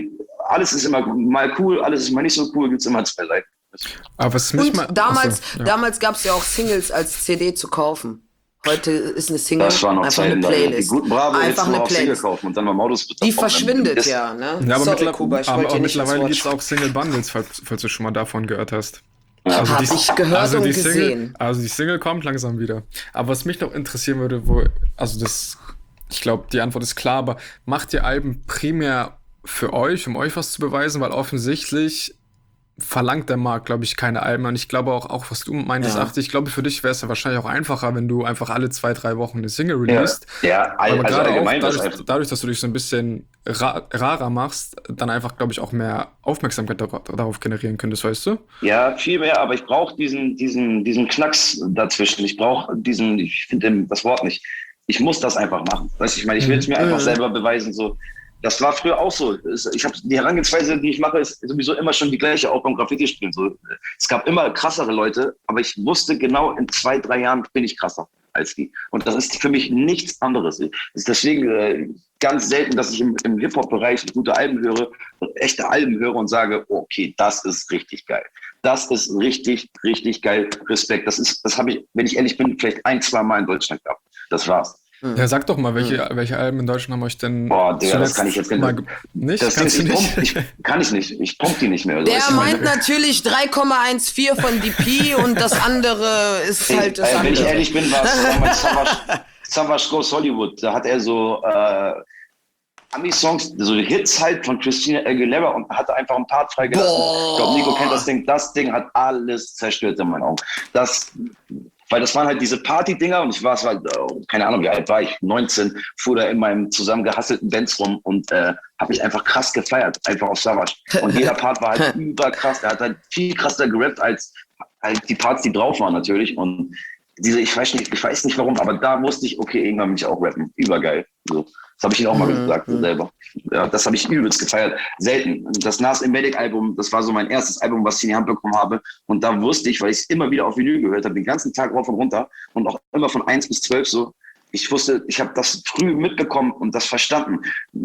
alles ist immer mal cool, alles ist mal nicht so cool, gibt's immer zwei Seiten. Aber was mich Und mal, damals, achso, ja. damals gab es ja auch Singles als C D zu kaufen. Heute ist eine Single Das waren noch einfach eine Zeiten, da die Playlist. guten Bravo Einfach jetzt nur eine auf Single Playlist. kaufen und dann beim Autos Die verschwindet das, ja, ne? Ja, aber, Sorry, mittler- Kuba, ich aber wollte auch dir nicht ins mittlerweile Wort gibt es fallen. auch Single Bundles, falls, falls du schon mal davon gehört hast. Hab die- ich gehört und die gesehen. Single, also die Single kommt langsam wieder. Aber was mich noch interessieren würde, wo, also das, ich glaube, die Antwort ist klar, aber macht ihr Alben primär für euch, um euch was zu beweisen? Weil offensichtlich verlangt der Markt, glaube ich, keine Alben. Und ich glaube auch, auch was du meintest, Ja. achte, ich glaube, für dich wäre es ja wahrscheinlich auch einfacher, wenn du einfach alle zwei, drei Wochen eine Single Ja, released. ja all, Aber also gerade auch allgemein das dadurch, einfach. dadurch, dass du dich so ein bisschen ra rarer machst, dann einfach, glaube ich, auch mehr Aufmerksamkeit dar darauf generieren könntest, weißt du? Ja, viel mehr, aber ich brauche diesen, diesen, diesen Knacks dazwischen. Ich brauche diesen, ich finde das Wort nicht. Ich muss das einfach machen. Weißt du, ich meine, ich will es mir einfach selber beweisen. So, das war früher auch so. Ich habe die Herangehensweise, die ich mache, ist sowieso immer schon die gleiche, auch beim Graffiti-Spielen. So, es gab immer krassere Leute, aber ich wusste genau, in zwei, drei Jahren bin ich krasser als die. Und das ist für mich nichts anderes. Es ist deswegen äh, ganz selten, dass ich im, im Hip-Hop-Bereich gute Alben höre, echte Alben höre und sage, okay, das ist richtig geil. Das ist richtig, richtig geil. Respekt. Das ist, das habe ich, wenn ich ehrlich bin, vielleicht ein, zwei Mal in Deutschland gehabt. Das war's. Ja, sag doch mal, welche, welche Alben in Deutschland haben euch denn Boah, Digga, das zuletzt kann ich jetzt mal nicht. ge- nicht? Das Kannst du Ding, ich nicht? pump, ich, kann ich nicht. Ich pump die nicht mehr. Also, Der weißt du, meine- meint natürlich drei Komma vierzehn von D P und das andere ist Ey, halt das äh, wenn ich andere. ehrlich bin, war es damals Savage, Savage Goes Hollywood. Da hat er so äh, Ami-Songs, so Hits halt von Christina Aguilera und hatte einfach einen Part freigelassen. Boah. Ich glaube, Nico kennt das Ding. Das Ding hat alles zerstört in meinen Augen. Das, weil das waren halt diese Party-Dinger und ich war, es war, äh, keine Ahnung, wie alt war ich, neunzehn, fuhr da in meinem zusammen gehasselten Benz rum und äh, habe mich einfach krass gefeiert, einfach auf Savage. Und jeder Part war halt überkrass. Er hat halt viel krasser gerappt als halt die Parts, die drauf waren natürlich. Und diese, ich weiß nicht, ich weiß nicht warum, aber da wusste ich, okay, irgendwann will ich auch rappen. Übergeil. So. Das habe ich ihm auch mal Mhm. gesagt, so selber. Ja, das habe ich übelst gefeiert. Selten. Das Nas Embedded-Album, das war so mein erstes Album, was ich in die Hand bekommen habe. Und da wusste ich, weil ich es immer wieder auf Vinyl gehört habe, den ganzen Tag rauf und runter und auch immer von eins bis zwölf so. Ich wusste, ich habe das früh mitbekommen und das verstanden.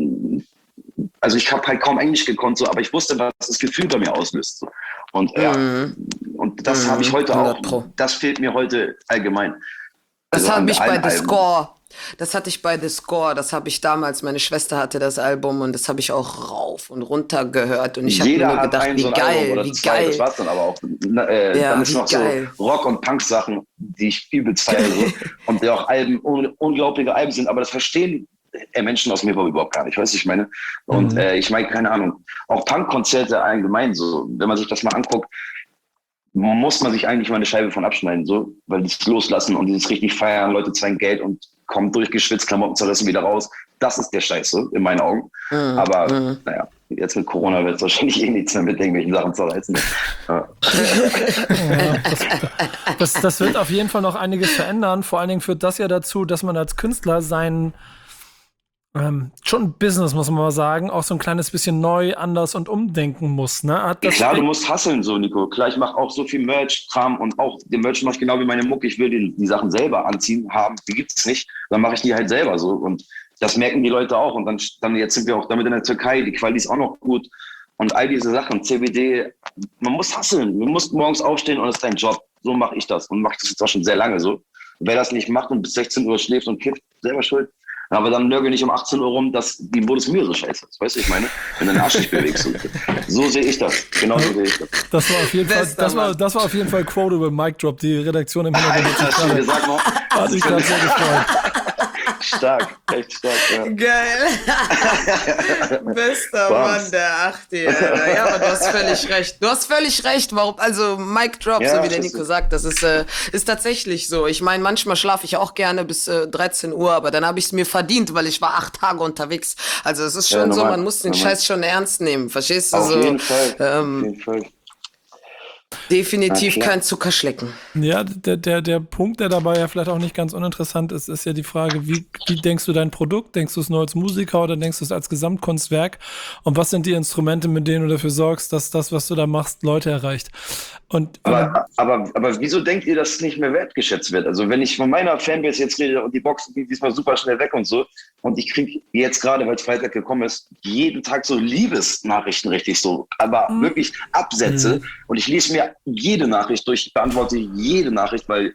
Also ich habe halt kaum Englisch gekonnt, so, aber ich wusste, was das Gefühl bei mir auslöst. So. Und ja, Mhm. und das Mhm, habe ich heute hundert auch. Pro. Das fehlt mir heute allgemein. Das Also an habe ich bei allen The Alben. Score. Das hatte ich bei The Score. Das habe ich damals. Meine Schwester hatte das Album und das habe ich auch rauf und runter gehört. Und ich habe mir Jeder nur hat gedacht, ein wie so ein Album geil, oder wie zwei, geil. das war's dann aber auch. Na, Äh, Ja, dann ist wie noch geil. so Rock- und Punk-Sachen, die ich übelst feiere. So. Und die auch Alben, un unglaubliche Alben sind, aber das verstehen äh, Menschen aus dem Hip-Hop überhaupt gar nicht, weißt du, ich meine? Und Mhm. äh, ich meine, keine Ahnung, auch Punk-Konzerte allgemein so, wenn man sich das mal anguckt, muss man sich eigentlich mal eine Scheibe von abschneiden, so, weil dieses Loslassen und dieses richtig feiern, Leute zeigen Geld und kommen durchgeschwitzt, Klamotten zerrissen wieder raus. Das ist der Scheiß, so, in meinen Augen. Mhm. Aber, Mhm. naja, jetzt mit Corona wird es wahrscheinlich eh nichts mehr mit irgendwelchen Sachen zerreißen. Ja. Das, das wird auf jeden Fall noch einiges verändern. Vor allen Dingen führt das ja dazu, dass man als Künstler sein ähm, schon Business, muss man mal sagen, auch so ein kleines bisschen neu, anders und umdenken muss. Ne? Hat das Klar, du musst hustlen, so, Nico. Klar, ich mache auch so viel Merch-Kram und auch den Merch mache ich genau wie meine Mucke. Ich will die, die Sachen selber anziehen, haben, die gibt's nicht. Dann mache ich die halt selber so. Und das merken die Leute auch. Und dann, dann jetzt sind wir auch damit in der Türkei. Die Quali ist auch noch gut. Und all diese Sachen, C B D, man muss hustlen. Du musst morgens aufstehen und das ist dein Job. So mache ich das und mache das jetzt auch schon sehr lange so. Wer das nicht macht und bis sechzehn Uhr schläft und kifft, selber schuld. Aber dann nörgel nicht um achtzehn Uhr rum, dass die Modus mir so scheiße ist. Weißt du, ich meine? Wenn du den Arsch nicht bewegst. So, so sehe ich das. Genau so sehe ich das. Das war auf jeden Fall, Bester das war, Mann. das war auf jeden Fall quotable Mic Drop. Die Redaktion im Hintergrund hat sich Hast du gerade- gesagt noch? hat sich gerade sehr gefreut. Stark, echt stark, ja. Geil. Bester Bams. Mann der Achte. Ja, aber du hast völlig recht. Du hast völlig recht. Warum? Also Mic Drop, Ja, so wie der das Nico ist- sagt, das ist, äh, ist tatsächlich so. Ich meine, manchmal schlafe ich auch gerne bis äh, dreizehn Uhr, aber dann habe ich es mir verdient, weil ich war acht Tage unterwegs. Also es ist Ja, schon so, normal, man muss den normal. Scheiß schon ernst nehmen. Verstehst du? Auf so, jeden Fall, ähm, auf jeden Fall. Definitiv Ja, klar. kein Zuckerschlecken. Ja, der, der, der Punkt, der dabei ja vielleicht auch nicht ganz uninteressant ist, ist ja die Frage, wie, wie denkst du dein Produkt? Denkst du es nur als Musiker oder denkst du es als Gesamtkunstwerk? Und was sind die Instrumente, mit denen du dafür sorgst, dass das, was du da machst, Leute erreicht? Und Aber, aber, aber wieso denkt ihr, dass es nicht mehr wertgeschätzt wird? Also wenn ich von meiner Fanbase jetzt rede und die Boxen ging diesmal super schnell weg und so und ich kriege jetzt gerade, weil es Freitag gekommen ist, jeden Tag so Liebesnachrichten richtig so, aber mhm. wirklich Absätze mhm. und ich lese mir jede Nachricht durch, ich beantworte jede Nachricht, weil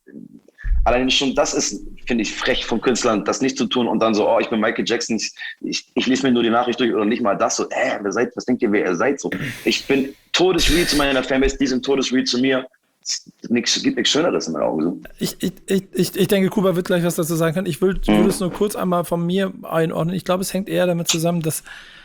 allein schon das ist, finde ich, frech von Künstlern, das nicht zu tun und dann so, oh, ich bin Michael Jackson, ich, ich, ich lese mir nur die Nachricht durch oder nicht mal das, so, äh, wer seid, was denkt ihr, wer ihr seid? So, ich bin todesreal zu meiner Fanbase, die sind todesreal zu mir. Es nix, gibt nichts Schöneres in meinen Augen. So. Ich, ich, ich, ich denke, Kuba wird gleich was dazu sagen können. Ich will, mhm. will es nur kurz einmal von mir einordnen. Ich glaube, es hängt eher damit zusammen, dass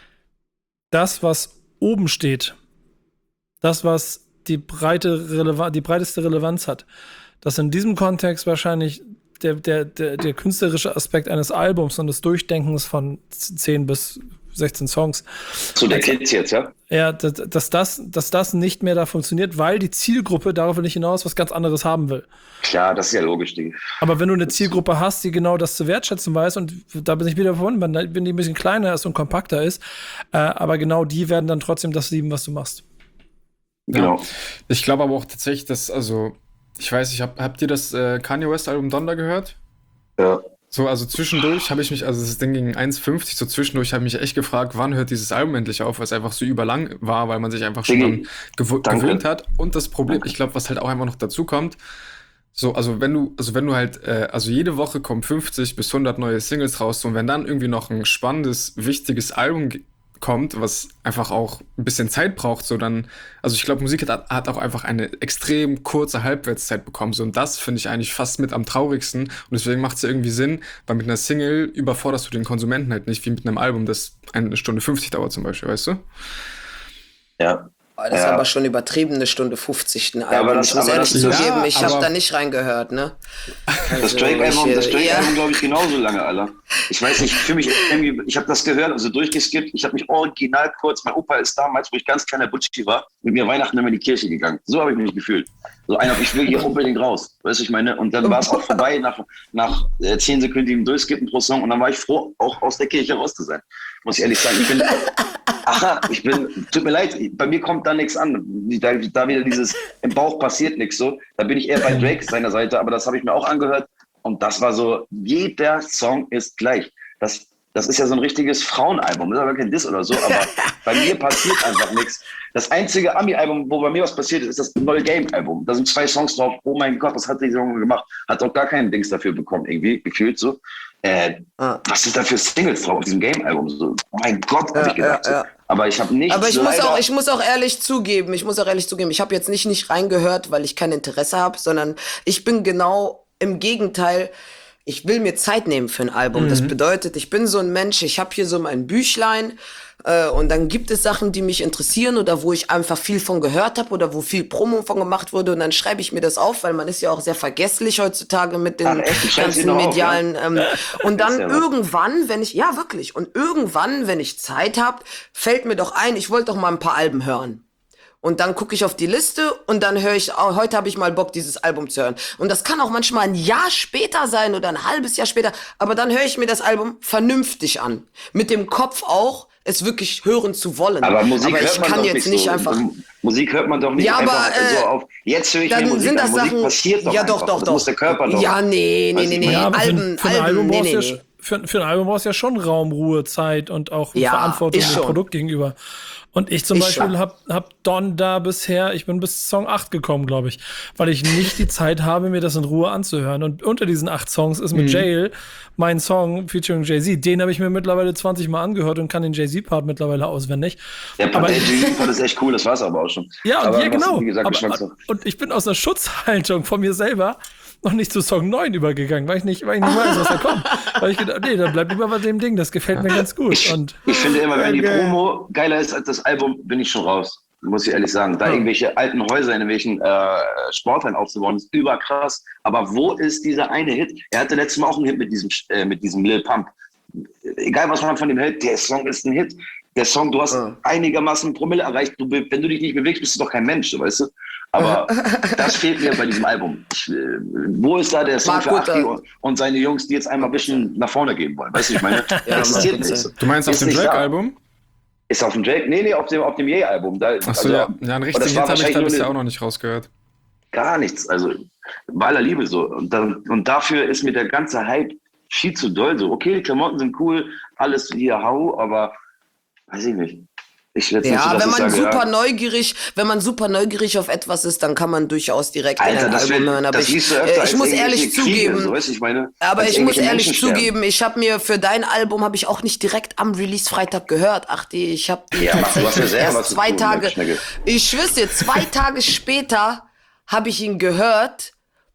das, was oben steht, das, was die, breite Relevan- die breiteste Relevanz hat, dass in diesem Kontext wahrscheinlich der, der, der, der künstlerische Aspekt eines Albums und des Durchdenkens von zehn bis sechzehn Songs. Zu der Kids jetzt, ja? Ja, dass, dass, das, dass das nicht mehr da funktioniert, weil die Zielgruppe, darauf will ich hinaus, was ganz anderes haben will. Klar, das ist ja logisch, Ding. Aber wenn du eine Zielgruppe hast, die genau das zu wertschätzen weiß, und da bin ich wieder verbunden, wenn die ein bisschen kleiner ist und kompakter ist, äh, aber genau die werden dann trotzdem das lieben, was du machst. Genau. Ja. Ich glaube aber auch tatsächlich, dass, also, ich weiß nicht, hab, habt ihr das äh, Kanye West Album Donda gehört? Ja. So, also zwischendurch habe ich mich, also das Ding ging eins fünfzig, so zwischendurch habe ich mich echt gefragt, wann hört dieses Album endlich auf, weil es einfach so überlang war, weil man sich einfach schon Digi, gew- danke. gewöhnt hat. Und das Problem, Danke. ich glaube, was halt auch einfach noch dazu kommt, so, also wenn du, also wenn du halt, äh, also jede Woche kommen fünfzig bis hundert neue Singles raus, und wenn dann irgendwie noch ein spannendes, wichtiges Album g- kommt, was einfach auch ein bisschen Zeit braucht, so dann, also ich glaube, Musik hat, hat auch einfach eine extrem kurze Halbwertszeit bekommen, so, und das finde ich eigentlich fast mit am traurigsten, und deswegen macht es ja irgendwie Sinn, weil mit einer Single überforderst du den Konsumenten halt nicht, wie mit einem Album, das eine Stunde fünfzig dauert zum Beispiel, weißt du? Ja. Das ist Ja. aber schon übertrieben, eine Stunde fünfzig. Ein Ja, aber Album. das- ich muss aber ehrlich das- zugeben, ja, ich habe aber- da nicht reingehört, ne? Das Also, Drake-Album, ich, das äh, Drake-Album, ja. glaube ich, genauso lange, Alter. Ich weiß nicht, für mich irgendwie, ich habe das gehört, also durchgeskippt. Ich habe mich original kurz, mein Opa ist damals, wo ich ganz kleiner Butchi war, mit mir Weihnachten immer in die Kirche gegangen. So habe ich mich gefühlt. So einer, ich will hier unbedingt raus. Weißt du, ich meine? Und dann war es auch vorbei nach, nach äh, zehn sekündigem Durchskippen pro Song. Und dann war ich froh, auch aus der Kirche raus zu sein. Muss ich ehrlich sagen. Ich bin, aha, ich bin, tut mir leid, bei mir kommt da nichts an. Da, da wieder dieses, im Bauch passiert nichts so. Da bin ich eher bei Drake seiner Seite, aber das habe ich mir auch angehört. Und das war so, jeder Song ist gleich. Das, das ist ja so ein richtiges Frauenalbum. Das ist aber kein Diss oder so, aber bei mir passiert einfach nichts. Das einzige Ami-Album, wo bei mir was passiert ist, ist das neue Game-Album. Da sind zwei Songs drauf. Oh mein Gott, was hat die Song gemacht? Hat auch gar keinen Dings dafür bekommen, irgendwie, gefühlt so. Äh, Ah. Was ist da für Singles drauf auf diesem Game-Album? So, oh mein Gott, hab Ja, ich gedacht. ja, ja. So. Aber ich habe nicht. Aber ich muss, leider- auch, ich muss auch ehrlich zugeben, ich muss auch ehrlich zugeben, ich habe jetzt nicht nicht reingehört, weil ich kein Interesse habe, sondern ich bin genau im Gegenteil. Ich will mir Zeit nehmen für ein Album. Mhm. Das bedeutet, ich bin so ein Mensch, ich habe hier so mein Büchlein äh, und dann gibt es Sachen, die mich interessieren oder wo ich einfach viel von gehört habe oder wo viel Promo von gemacht wurde und dann schreibe ich mir das auf, weil man ist ja auch sehr vergesslich heutzutage mit den Ach, echt? Du schreibst ganzen sie noch auf, medialen ähm, und dann Ist ja was. irgendwann, wenn ich, ja wirklich, und irgendwann, wenn ich Zeit habe, fällt mir doch ein, ich wollte doch mal ein paar Alben hören. Und dann gucke ich auf die Liste und dann höre ich, oh, heute habe ich mal Bock, dieses Album zu hören. Und das kann auch manchmal ein Jahr später sein oder ein halbes Jahr später. Aber dann höre ich mir das Album vernünftig an. Mit dem Kopf auch, es wirklich hören zu wollen. Aber Musik aber hört ich man kann doch jetzt nicht nicht so. einfach. Musik hört man doch nicht Ja, einfach aber, äh, so auf. Jetzt höre ich mir Dann Musik sind an. das Musik Sachen. passiert doch Ja, einfach. doch, doch, das doch. muss der Körper doch. Ja, nee, nee, Weiß nee, ich nee. nicht. Ja, aber Alben, für, für, ein Alben, Album nee, brauchst nee, du nee. ja, für, für ein Album brauchst du ja schon Raum, Ruhe, Zeit und auch Ja, Verantwortung ist dem schon. Produkt gegenüber. Und ich zum Ist Beispiel schon. hab, hab Don da bisher, ich bin bis Song acht gekommen, glaube ich, weil ich nicht die Zeit habe, mir das in Ruhe anzuhören. Und unter diesen acht Songs ist mit Jail mein Song featuring Jay-Z. Den habe ich mir mittlerweile zwanzig Mal angehört und kann den Jay-Z-Part mittlerweile auswendig. Der Aber- Part der Jay-Z-Part ist echt cool, das war's aber auch schon. Ja, und aber ja, was, genau. Wie gesagt, Aber, Geschmackssache. und ich bin aus einer Schutzhaltung von mir selber noch nicht zu Song neun übergegangen, weil ich nicht, weil ich nicht weiß, was da kommt. Weil ich gedacht, nee, dann bleibt lieber bei dem Ding, das gefällt mir ganz gut. Ich, Und ich finde immer, wenn die Okay. Promo geiler ist als das Album, bin ich schon raus. Muss ich ehrlich sagen. Da irgendwelche alten Häuser in irgendwelchen äh, Sporthallen aufzubauen, ist überkrass. Aber wo ist dieser eine Hit? Er hatte letztes Mal auch einen Hit mit diesem, äh, mit diesem Lil Pump. Egal, was man von dem hält, der Song ist ein Hit. Der Song, du hast Ja. einigermaßen Promille erreicht. Du, be- wenn du dich nicht bewegst, bist du doch kein Mensch, weißt du? Aber das fehlt mir bei diesem Album. Ich, äh, wo ist da der Song Marc für Guter. Achti und, und seine Jungs, die jetzt einmal ein bisschen nach vorne gehen wollen? Weißt du, ich meine, Ja, existiert Marc nicht. Guter. Du meinst auf Ist dem nicht da. Drake-Album? Ist auf dem Drake? Nee, nee, auf dem, auf dem Ye-Album. Da, Achso, also, ja. Ja, einen und das richtigen war Hit habe ich wahrscheinlich da nur bisher eine- auch noch nicht rausgehört. Gar nichts. Also, bei aller Liebe so. Und, dann, und dafür ist mir der ganze Hype viel zu doll. So, okay, die Klamotten sind cool, alles hier hau, aber weiß ich nicht. Ich jetzt nicht so, Ja, dass wenn ich man sage, super ja, neugierig, wenn man super neugierig auf etwas ist, dann kann man durchaus direkt in Alter, ein das, Album will, hören. Aber das ich, siehst du öfter äh, als ich muss irgendwelche ehrlich Kriege, zugeben, so, weißt du, ich meine, aber als ich muss irgendwelche ehrlich Menschen sterben. zugeben, ich habe mir für dein Album habe ich auch nicht direkt am Release Freitag gehört. Ach, die, ich habe die Ja, mach, du hast ja tatsächlich selber was erst zu zwei tun, Tage. Schnecke. Ich schwör's dir, zwei Tage später habe ich ihn gehört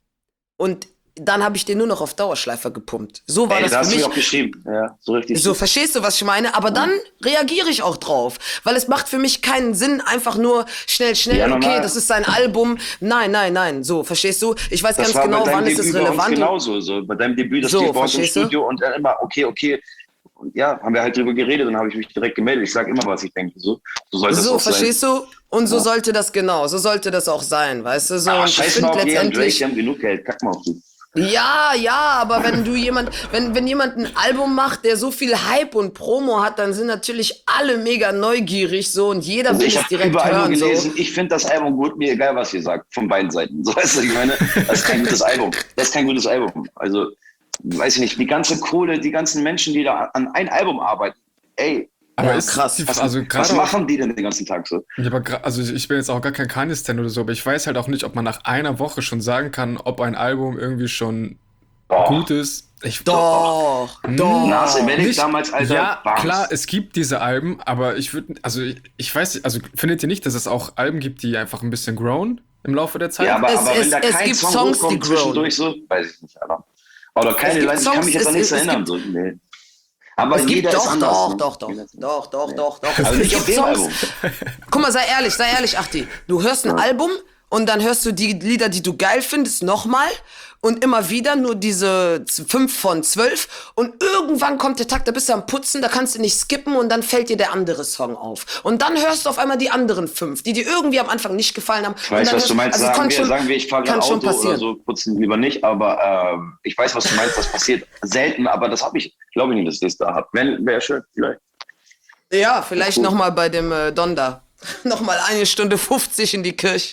und dann habe ich den nur noch auf Dauerschleifer gepumpt. So war Ey, das da hast für du mich. mir auch geschrieben. Ja, so richtig. So, verstehst du, was ich meine? Aber dann reagiere ich auch drauf. Weil es macht für mich keinen Sinn, einfach nur schnell, schnell, Ja, okay, normal. das ist sein Album. Nein, nein, nein. So, verstehst du? Ich weiß Das ganz war genau, bei deinem wann ist Debüt es bei uns relevant. genauso. So. Bei deinem Debüt, das So, steht bei uns im verstehst du? Studio und dann immer, okay, okay. Und ja, haben wir halt drüber geredet und dann habe ich mich direkt gemeldet. Ich sage immer, was ich denke. So, so soll das So, auch sein. verstehst du? Und so Ja. sollte das genau, so sollte das auch sein, weißt du? So, Ah, und ich scheiß mal finde auf die und Drake, letztendlich. die haben genug Geld. Kack mal auf die. Ja, ja, aber wenn du jemand, wenn, wenn jemand ein Album macht, der so viel Hype und Promo hat, dann sind natürlich alle mega neugierig so und jeder Also will ich es habe direkt überall nur hören. gelesen, So. ich finde das Album gut, mir egal, was ihr sagt, von beiden Seiten. So, weißt du, ich meine, das ist kein gutes Album. Das ist kein gutes Album. Also, weiß ich nicht, die ganze Kohle, die ganzen Menschen, die da an ein Album arbeiten, ey, Aber Ja, ist krass. Die, was, also was gerade auch- machen die denn den ganzen Tag so? Ja, aber gra- also ich bin jetzt auch gar kein Kanye-Stan oder so, aber ich weiß halt auch nicht, ob man nach einer Woche schon sagen kann, ob ein Album irgendwie schon Boah. gut ist. Ich, Doch, doch. Nas Emetic Nicht- damals, Alter, Ja, bams. klar, es gibt diese Alben, aber ich würde, also ich, ich weiß nicht, also findet ihr nicht, dass es auch Alben gibt, die einfach ein bisschen grown im Laufe der Zeit? Ja, aber, Es- aber es- wenn da es kein gibt Song Songs, hochkommt die grown. zwischendurch so, weiß ich nicht, Alter. Oder keine gibt Leute, ich kann Songs, mich jetzt an es- nichts es erinnern. gibt- So, nee. Aber Es gibt jeder ist doch, anders. doch, ne? doch, doch, doch, doch, doch, doch. Aber Es nicht auf gibt dem Songs. Album. Guck mal, sei ehrlich, sei ehrlich, Achti. Du hörst ein Album und dann hörst du die Lieder, die du geil findest, nochmal und immer wieder nur diese z- fünf von zwölf und irgendwann kommt der Tag, da bist du am Putzen, da kannst du nicht skippen und dann fällt dir der andere Song auf. Und dann hörst du auf einmal die anderen fünf, die dir irgendwie am Anfang nicht gefallen haben. Ich Und weiß, dann was du hörst- meinst. also sagen, kann wir, schon- sagen wir, ich fahre kann gerade schon Auto oder passieren. so, putzen lieber nicht. Aber ähm, ich weiß, was du meinst. Das passiert selten, aber das habe ich. Glaube ich nicht, dass ich das da habe. Wenn, wäre schön, vielleicht. Ja, vielleicht Cool. nochmal bei dem äh, Donda. Nochmal eine Stunde fünfzig in die Kirche.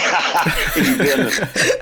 In die Birne.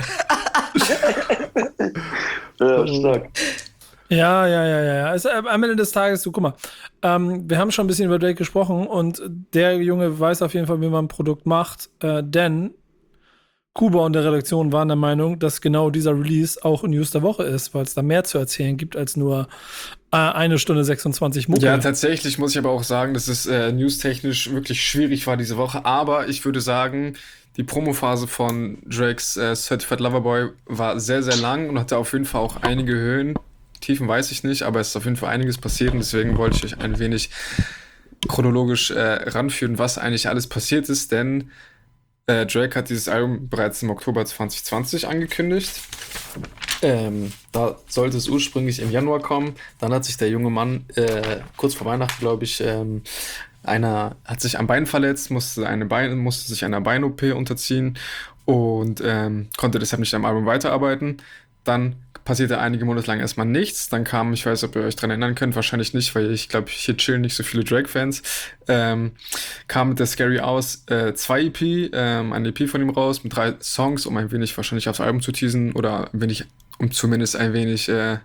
Ja, stark. Ja, ja, ja, ja, ja. Es, äh, am Ende des Tages, so, guck mal, ähm, wir haben schon ein bisschen über Drake gesprochen und der Junge weiß auf jeden Fall, wie man ein Produkt macht, äh, denn Kuba und der Redaktion waren der Meinung, dass genau dieser Release auch News der Woche ist, weil es da mehr zu erzählen gibt als nur äh, eine Stunde sechsundzwanzig Mucke. Ja, tatsächlich muss ich aber auch sagen, dass es äh, newstechnisch wirklich schwierig war diese Woche. Aber ich würde sagen, die Promophase von Drakes äh, Certified Lover Boy war sehr, sehr lang und hatte auf jeden Fall auch einige Höhen. Tiefen weiß ich nicht, aber es ist auf jeden Fall einiges passiert und deswegen wollte ich euch ein wenig chronologisch äh, ranführen, was eigentlich alles passiert ist, denn äh, Drake hat dieses Album bereits im Oktober zwanzig zwanzig angekündigt. Ähm, da sollte es ursprünglich im Januar kommen. Dann hat sich der junge Mann äh, kurz vor Weihnachten, glaube ich, ähm, einer hat sich am Bein verletzt, musste, eine Bein, musste sich einer Bein-O P unterziehen und ähm, konnte deshalb nicht am Album weiterarbeiten. Dann passierte einige Monate lang erstmal nichts. Dann kam, ich weiß, ob ihr euch dran erinnern könnt, wahrscheinlich nicht, weil ich glaube, hier chillen nicht so viele Drake-Fans. Ähm, kam mit der Scary Hours äh, zwei E P, ähm, ein E P von ihm raus mit drei Songs, um ein wenig wahrscheinlich aufs Album zu teasen oder ein wenig, um zumindest ein wenig äh,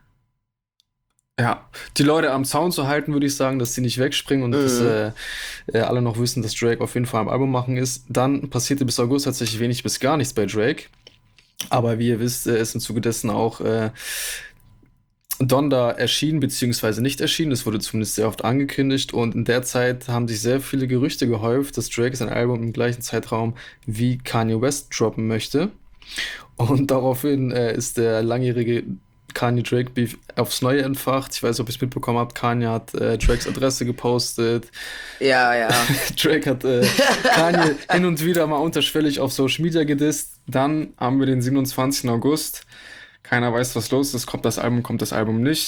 ja, die Leute am Zaun zu halten, würde ich sagen, dass sie nicht wegspringen und Mhm. dass äh, äh, alle noch wissen, dass Drake auf jeden Fall am Album machen ist. Dann passierte bis August tatsächlich wenig bis gar nichts bei Drake. Aber wie ihr wisst, äh, ist im Zuge dessen auch äh, Donda erschienen, beziehungsweise nicht erschienen. Das wurde zumindest sehr oft angekündigt. Und in der Zeit haben sich sehr viele Gerüchte gehäuft, dass Drake sein Album im gleichen Zeitraum wie Kanye West droppen möchte. Und daraufhin äh, ist der langjährige Kanye-Drake-Beef aufs Neue entfacht. Ich weiß nicht, ob ihr es mitbekommen habt. Kanye hat äh, Drakes Adresse gepostet. Ja, ja. Drake hat äh, Kanye hin und wieder mal unterschwellig auf Social Media gedisst. Dann haben wir den siebenundzwanzigsten August. Keiner weiß, was los ist. Kommt das Album, kommt das Album nicht.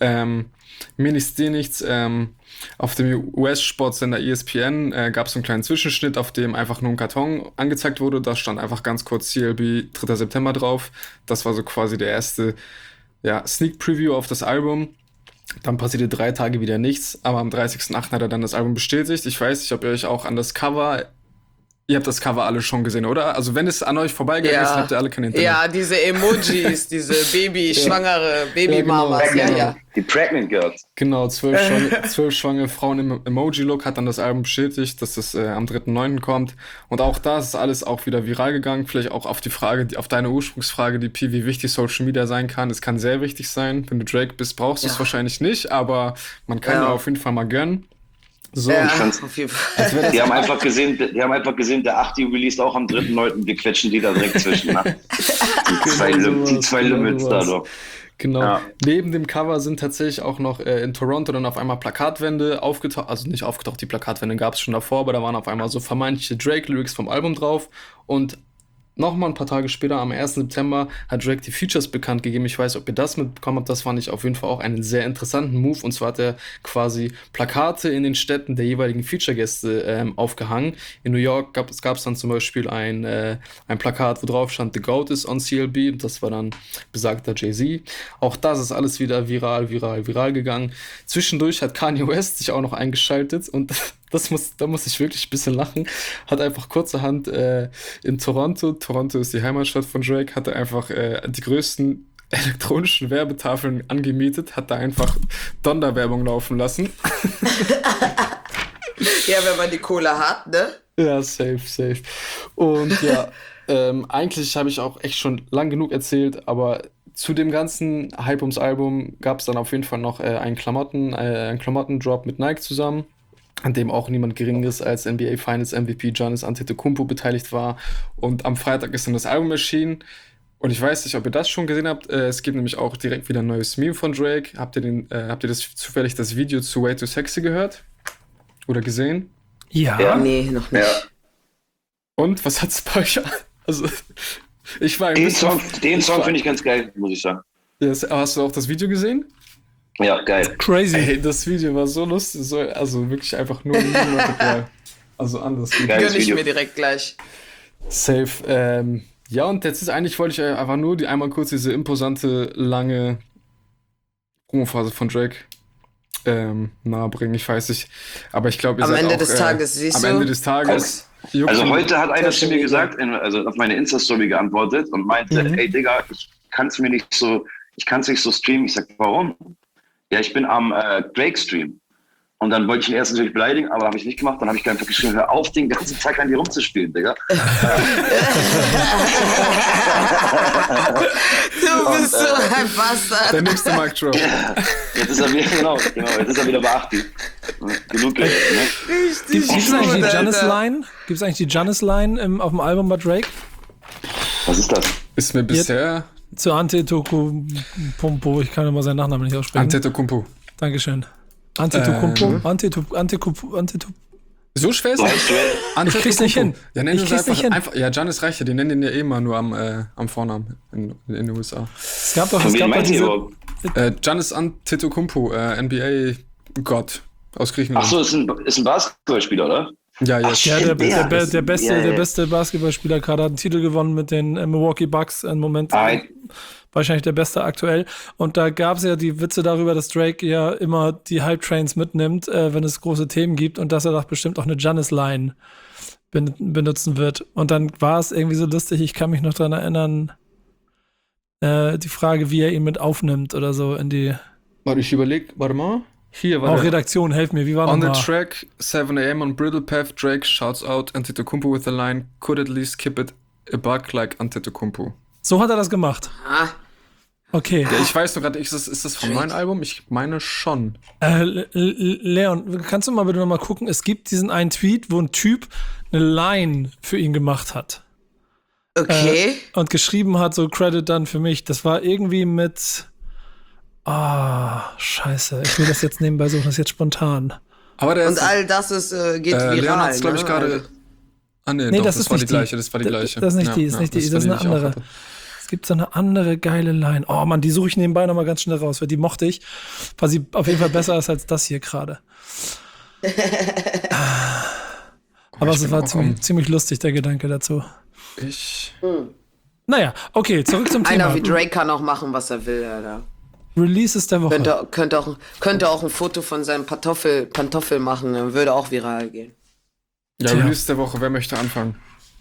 ähm, mir nichts, dir nichts, ähm, auf dem U S-Sportsender E S P N äh, gab es einen kleinen Zwischenschnitt, auf dem einfach nur ein Karton angezeigt wurde. Da stand einfach ganz kurz C L B dritter September drauf. Das war so quasi der erste ja, Sneak-Preview auf das Album. Dann passierte drei Tage wieder nichts, aber am dreißigsten achten hat er dann das Album bestätigt. Ich weiß nicht, ob ihr euch auch an das Cover... Ihr habt das Cover alle schon gesehen, oder? Also wenn es an euch vorbeigegangen Ja. ist, habt ihr alle kein Internet. Ja, diese Emojis, diese Baby, schwangere Babymamas, ja, Pregnant, ja. Die Pregnant Girls. Genau, zwölf, schwange, zwölf schwangere Frauen im Emoji-Look hat dann das Album bestätigt, dass das äh, am dritten neunten kommt. Und auch das ist alles auch wieder viral gegangen. Vielleicht auch auf die Frage, die, auf deine Ursprungsfrage, die P, wie wichtig Social Media sein kann. Es kann sehr wichtig sein. Wenn du Drake bist, brauchst du es Ja. wahrscheinlich nicht, aber man kann Ja. ja auf jeden Fall mal gönnen. So, Ja, fand's- auf jeden Fall. Die haben einfach gesehen, die haben einfach gesehen, der achte released auch am dritten neunten Wir quetschen die da direkt zwischen. Ne? Die zwei, Genau Lim- die sowas, zwei genau Limits da sowas. doch. Genau. Ja. Neben dem Cover sind tatsächlich auch noch äh, in Toronto dann auf einmal Plakatwände aufgetaucht, also nicht aufgetaucht, die Plakatwände gab es schon davor, aber da waren auf einmal so vermeintliche Drake-Lyrics vom Album drauf und nochmal ein paar Tage später, am ersten September, hat Drake die Features bekannt gegeben. Ich weiß, ob ihr das mitbekommen habt. Das fand ich auf jeden Fall auch einen sehr interessanten Move. Und zwar hat er quasi Plakate in den Städten der jeweiligen Feature-Gäste ähm, aufgehangen. In New York gab es gab's dann zum Beispiel ein, äh, ein Plakat, wo drauf stand, The GOAT is on C L B. Das war dann besagter Jay-Z. Auch das ist alles wieder viral, viral, viral gegangen. Zwischendurch hat Kanye West sich auch noch eingeschaltet und das muss, da muss ich wirklich ein bisschen lachen. Hat einfach kurzerhand äh, in Toronto, Toronto ist die Heimatstadt von Drake, hat er einfach äh, die größten elektronischen Werbetafeln angemietet, hat da einfach Donnerwerbung laufen lassen. Ja, wenn man die Kohle hat, ne? Ja, safe, safe. Und ja, ähm, eigentlich habe ich auch echt schon lang genug erzählt, aber zu dem ganzen Hype ums Album gab es dann auf jeden Fall noch äh, einen Klamotten, äh, einen Klamottendrop mit Nike zusammen, an dem auch niemand Geringeres als N B A Finals M V P Giannis Antetokounmpo beteiligt war. Und am Freitag ist dann das Album erschienen. Und ich weiß nicht, ob ihr das schon gesehen habt. Äh, es gibt nämlich auch direkt wieder ein neues Meme von Drake. Habt ihr, den, äh, habt ihr das zufällig das Video zu Way Too Sexy gehört? Oder gesehen? Ja. Ja. Nee, noch nicht. Ja. Und was hat's bei euch an? Also, ich war ein Den bisschen... Song, den Song finde ich ganz geil, muss ich sagen. Das, hast du auch das Video gesehen? Ja, geil. Crazy. Ey, das Video war so lustig. So, also wirklich einfach nur Material. Also anders. Geil. Gönn ich Video. mir direkt gleich. Safe. Ähm, ja, und jetzt ist eigentlich, wollte ich einfach nur die einmal kurz diese imposante, lange Promophase von Drake ähm, nahebringen. Ich weiß nicht. Aber ich glaube, ihr Am seid Ende auch, des äh, Tages, siehst am du? Ende des Tages. juckt Also mich- heute hat einer zu Social mir Media. gesagt, in, also auf meine Insta-Story geantwortet und meinte, Mhm. ey Digga, ich kann es mir nicht so, ich kann es nicht so streamen. Ich sag, warum? Ja, ich bin am äh, Drake-Stream. Und dann wollte ich ihn erst natürlich beleidigen, aber habe ich nicht gemacht. Dann habe ich einfach geschrieben, hör auf, den ganzen Tag an dir rumzuspielen, Digga. Du bist so äh, ein Bastard. Der nächste Mic Drop. Jetzt ist er wieder, genau, genau, jetzt ist er wieder bei achtzig. Genug geredet, ne? Richtig Gibt es eigentlich die gut, Janis Alter. Line? Gibt es eigentlich die Janis Line im, auf dem Album bei Drake? Was ist das? Ist mir bisher Zu Antetokounmpo, ich kann immer seinen Nachnamen nicht aussprechen. Antetokounmpo. Dankeschön. Antetokounmpo? Ähm. Antetokounmpo? Antetokounmpo? Antetokounmpo? So schwer ist So es? heißt du, Ich krieg's nicht hin. Ja, nennen Ich wir es krieg's nicht einfach, hin. einfach. Ja, Giannis reicht ja. Die nennen den ja eh immer nur am, äh, am Vornamen in, in den U S A. Es gab doch, von es wem gab doch meint ihr diese, überhaupt? Äh, Giannis Antetokounmpo, äh, N B A-Gott aus Griechenland. Ach so, ist ein, ist ein Basketballspieler, oder? Ja, ja. Ach, ja, der, Stimmt, der, ja, der, das- der, beste, ja, ja. der beste Basketballspieler gerade hat einen Titel gewonnen mit den äh, Milwaukee Bucks im Moment. Ah, Wahrscheinlich der beste aktuell. Und da gab es ja die Witze darüber, dass Drake ja immer die Hype-Trains mitnimmt, äh, wenn es große Themen gibt und dass er doch bestimmt auch eine Janis-Line ben benutzen wird. Und dann war es irgendwie so lustig, ich kann mich noch dran erinnern, äh, die Frage, wie er ihn mit aufnimmt oder so in die Warte, ich überleg, warte mal. Hier, warte. auch Redaktion, helf mir, wie war On the nochmal? track, seven a m on Brittle Path, Drake shouts out Antetokounmpo with the line, could at least keep it a buck like Antetokounmpo. So hat er das gemacht. Ah, Okay. Ja, ich weiß nur gerade, ist das, ist das vom neuen Album? Ich meine schon. Äh, Le- Le- Leon, kannst du mal bitte nochmal gucken? Es gibt diesen einen Tweet, wo ein Typ eine Line für ihn gemacht hat. okay. Äh, und geschrieben hat, so Credit dann für mich. Das war irgendwie mit. Ah, scheiße. Ich will das jetzt nebenbei suchen, das ist jetzt spontan. Aber der Und ist, all das ist, äh, geht äh, viral. Leon hat's, glaube ich, ne? gerade. Ah, nee, Nee, doch, das das, ist war nicht die die. gleiche, das war die Das- gleiche. das ist nicht die, das ist nicht die, das war ist eine die, die ich auch andere. hatte. gibt so eine andere geile Line. Oh Mann, die suche ich nebenbei nochmal ganz schnell raus, weil die mochte ich, weil sie auf jeden Fall besser ist als das hier gerade. Aber es war ziemlich, ziemlich lustig, der Gedanke dazu. Ich. Hm. Naja, okay, zurück zum Thema. Einer wie Drake kann auch machen, was er will, Alter. Releases der Woche. Könnte, könnte, auch, könnte auch ein Foto von seinem Pantoffel, Pantoffel machen, dann würde auch viral gehen. Ja, Tja. Release der Woche, wer möchte anfangen?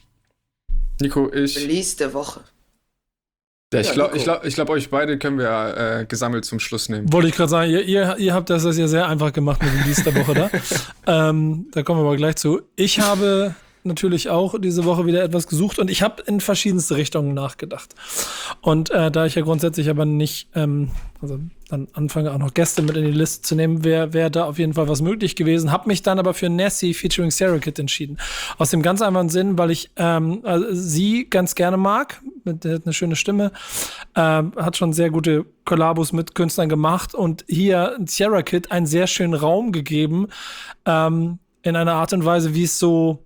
Nico, ich. Release der Woche. Ja, ich Ja, glaube, Nico. ich glaub, ich glaub, euch beide können wir äh, gesammelt zum Schluss nehmen. Wollte ich gerade sagen, ihr, ihr, ihr habt das ja sehr einfach gemacht mit Release der Woche da. ähm, da kommen wir aber gleich zu. Ich habe natürlich auch diese Woche wieder etwas gesucht und ich habe in verschiedenste Richtungen nachgedacht. Und äh, da ich ja grundsätzlich aber nicht, ähm, also dann anfange auch noch Gäste mit in die Liste zu nehmen, wäre wär da auf jeden Fall was möglich gewesen. Habe mich dann aber für Nessie featuring Sarah Kid entschieden. Aus dem ganz einfachen Sinn, weil ich ähm, also sie ganz gerne mag. Der hat eine schöne Stimme. Ähm, hat schon sehr gute Kollabos mit Künstlern gemacht und hier Sarah Kid einen sehr schönen Raum gegeben, ähm, in einer Art und Weise, wie es so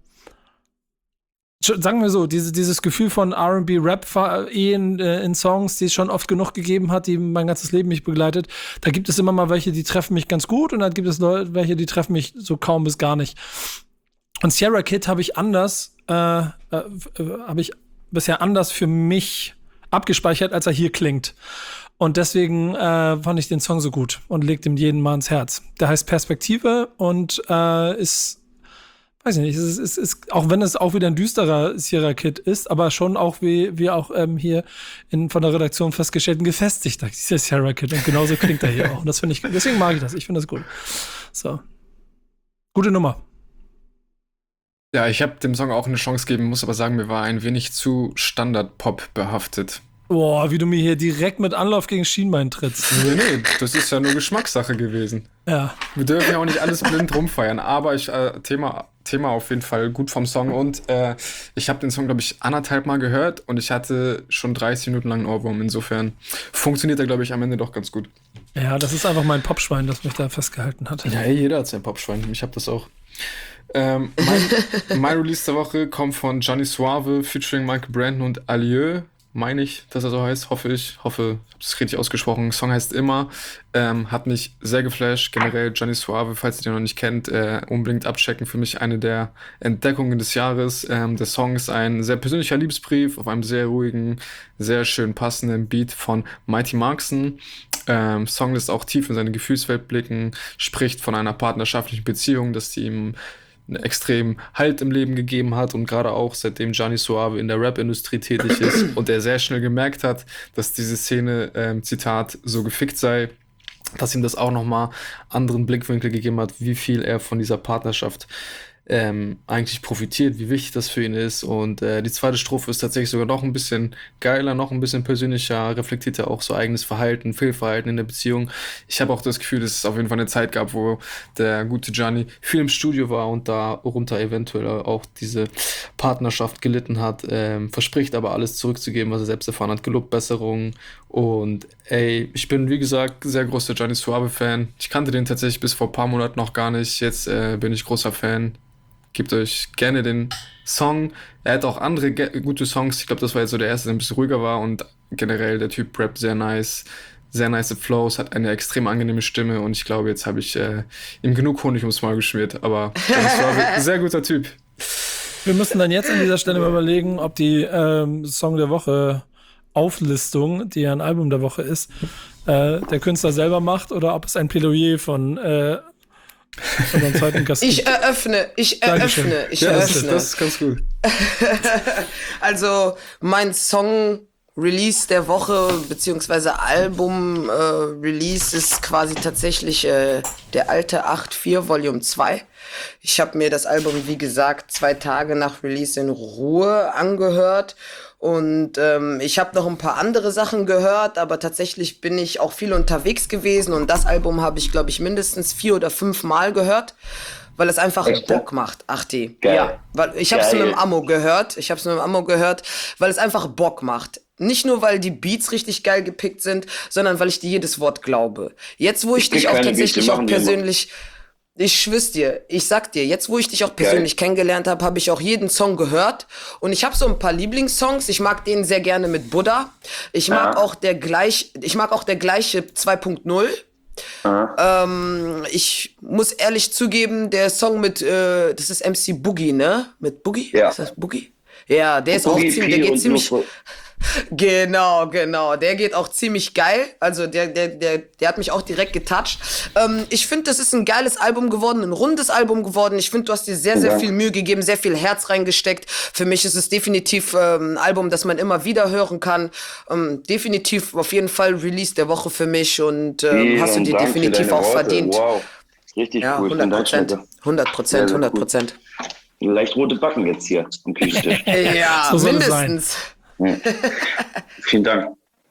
sagen wir so, diese, dieses Gefühl von R and B Rap in, in Songs, die es schon oft genug gegeben hat, die mein ganzes Leben mich begleitet. Da gibt es immer mal welche, die treffen mich ganz gut und dann gibt es Leute, welche, die treffen mich so kaum bis gar nicht. Und Sarah Kid habe ich anders, äh, äh, habe ich bisher anders für mich abgespeichert, als er hier klingt. Und deswegen äh, fand ich den Song so gut und legt ihm jeden mal ins Herz. Der heißt Perspektive und äh, ist weiß ich nicht, es ist, es ist, auch wenn es auch wieder ein düsterer Sierra Kid ist, aber schon auch, wie wir auch ähm, hier in, von der Redaktion festgestellt, ein gefestigter dieser Sierra Kid. Und genauso klingt er hier auch. Und das finde ich, deswegen mag ich das. Ich finde das gut. So. Gute Nummer. Ja, ich habe dem Song auch eine Chance gegeben, muss aber sagen, mir war ein wenig zu Standard-Pop behaftet. Boah, wie du mir hier direkt mit Anlauf gegen Schienbein trittst. Nee, nee, das ist ja nur Geschmackssache gewesen. Ja. Wir dürfen ja auch nicht alles blind rumfeiern, aber ich, äh, Thema, Thema auf jeden Fall gut vom Song und äh, ich habe den Song, glaube ich, anderthalb Mal gehört und ich hatte schon dreißig Minuten lang einen Ohrwurm. Insofern funktioniert er, glaube ich, am Ende doch ganz gut. Ja, das ist einfach mein Popschwein, das mich da festgehalten hat. Ja, hey, jeder hat sein Popschwein. Ich habe das auch. Ähm, mein, mein Release der Woche kommt von Johnny Suave featuring Michael Brandon und Alieu. Meine ich, dass er so heißt, hoffe ich. Hoffe, ich habe es richtig ausgesprochen. Song heißt Immer. Ähm, hat mich sehr geflasht. Generell Johnny Suave, falls ihr den noch nicht kennt, äh, unbedingt abchecken. Für mich eine der Entdeckungen des Jahres. Ähm, der Song ist ein sehr persönlicher Liebesbrief auf einem sehr ruhigen, sehr schön passenden Beat von Mighty Markson. Ähm, Song lässt auch tief in seine Gefühlswelt blicken, spricht von einer partnerschaftlichen Beziehung, dass die ihm einen extremen Halt im Leben gegeben hat und gerade auch seitdem Johnny Suave in der Rap-Industrie tätig ist und er sehr schnell gemerkt hat, dass diese Szene, ähm, Zitat, so gefickt sei, dass ihm das auch nochmal anderen Blickwinkel gegeben hat, wie viel er von dieser Partnerschaft ähm, eigentlich profitiert, wie wichtig das für ihn ist und äh, die zweite Strophe ist tatsächlich sogar noch ein bisschen geiler, noch ein bisschen persönlicher, reflektiert er auch so eigenes Verhalten, Fehlverhalten in der Beziehung. Ich habe auch das Gefühl, dass es auf jeden Fall eine Zeit gab, wo der gute Gianni viel im Studio war und darunter eventuell auch diese Partnerschaft gelitten hat, ähm, verspricht aber alles zurückzugeben, was er selbst erfahren hat, gelobt Besserung und ey, ich bin wie gesagt sehr großer Johnny Suave Fan. Ich kannte den tatsächlich bis vor ein paar Monaten noch gar nicht, jetzt äh, bin ich großer Fan. Gebt euch gerne den Song. Er hat auch andere ge- gute Songs. Ich glaube, das war jetzt so der erste, der ein bisschen ruhiger war. Und generell der Typ rappt sehr nice. Sehr nice Flows, hat eine extrem angenehme Stimme. Und ich glaube, jetzt habe ich äh, ihm genug Honig ums Maul geschmiert. Aber das war ein sehr guter Typ. Wir müssen dann jetzt an dieser Stelle mal überlegen, ob die ähm, Song der Woche Auflistung, die ja ein Album der Woche ist, äh, der Künstler selber macht oder ob es ein Plädoyer von äh, unseren zweiten Gast Ich eröffne, ich Dankeschön. eröffne, ich Ja, das ist, eröffne. das ist ganz gut. Also mein Song Release der Woche beziehungsweise Album äh, Release ist quasi tatsächlich äh, der alte acht vier Volume zwei. Ich habe mir das Album, wie gesagt, zwei Tage nach Release in Ruhe angehört. Und ähm, ich habe noch ein paar andere Sachen gehört, aber tatsächlich bin ich auch viel unterwegs gewesen. Und das Album habe ich, glaube ich, mindestens vier oder fünf Mal gehört, weil es einfach Echt? Bock macht. Ach die. Geil. Ja, weil ich habe es Geil. nur im Ammo gehört. Ich habe es nur im Ammo gehört, weil es einfach Bock macht. Nicht nur, weil die Beats richtig geil gepickt sind, sondern weil ich dir jedes Wort glaube. Jetzt, wo ich Ich krieg dich auch keine tatsächlich Beats, wir auch machen die immer. persönlich... Ich schwör's dir, ich sag dir, jetzt wo ich dich auch persönlich Geil. kennengelernt habe, habe ich auch jeden Song gehört. Und ich habe so ein paar Lieblingssongs. Ich mag den sehr gerne mit Buddha. Ich mag ja. auch der gleich, ich mag auch der gleiche zwei Punkt null. Ähm, ich muss ehrlich zugeben, der Song mit, äh, das ist M C Boogie, ne? Mit Boogie? Ja. Ist das Boogie? Ja, der ist Boogie, auch ziemlich, der geht ziemlich... Luft. Genau, genau. Der geht auch ziemlich geil. Also der, der, der, der hat mich auch direkt getoucht. Ähm, ich finde, das ist ein geiles Album geworden, ein rundes Album geworden. Ich finde, du hast dir sehr, sehr ja. viel Mühe gegeben, sehr viel Herz reingesteckt. Für mich ist es definitiv ähm, ein Album, das man immer wieder hören kann. Ähm, definitiv auf jeden Fall Release der Woche für mich und ähm, hast du dir Dank definitiv auch Worte. verdient. Wow, richtig ja, cool. hundert Prozent. hundert Prozent, hundert Prozent. Leicht rote Backen jetzt hier am Küchentisch. Ja, so mindestens. Ja. Vielen Dank.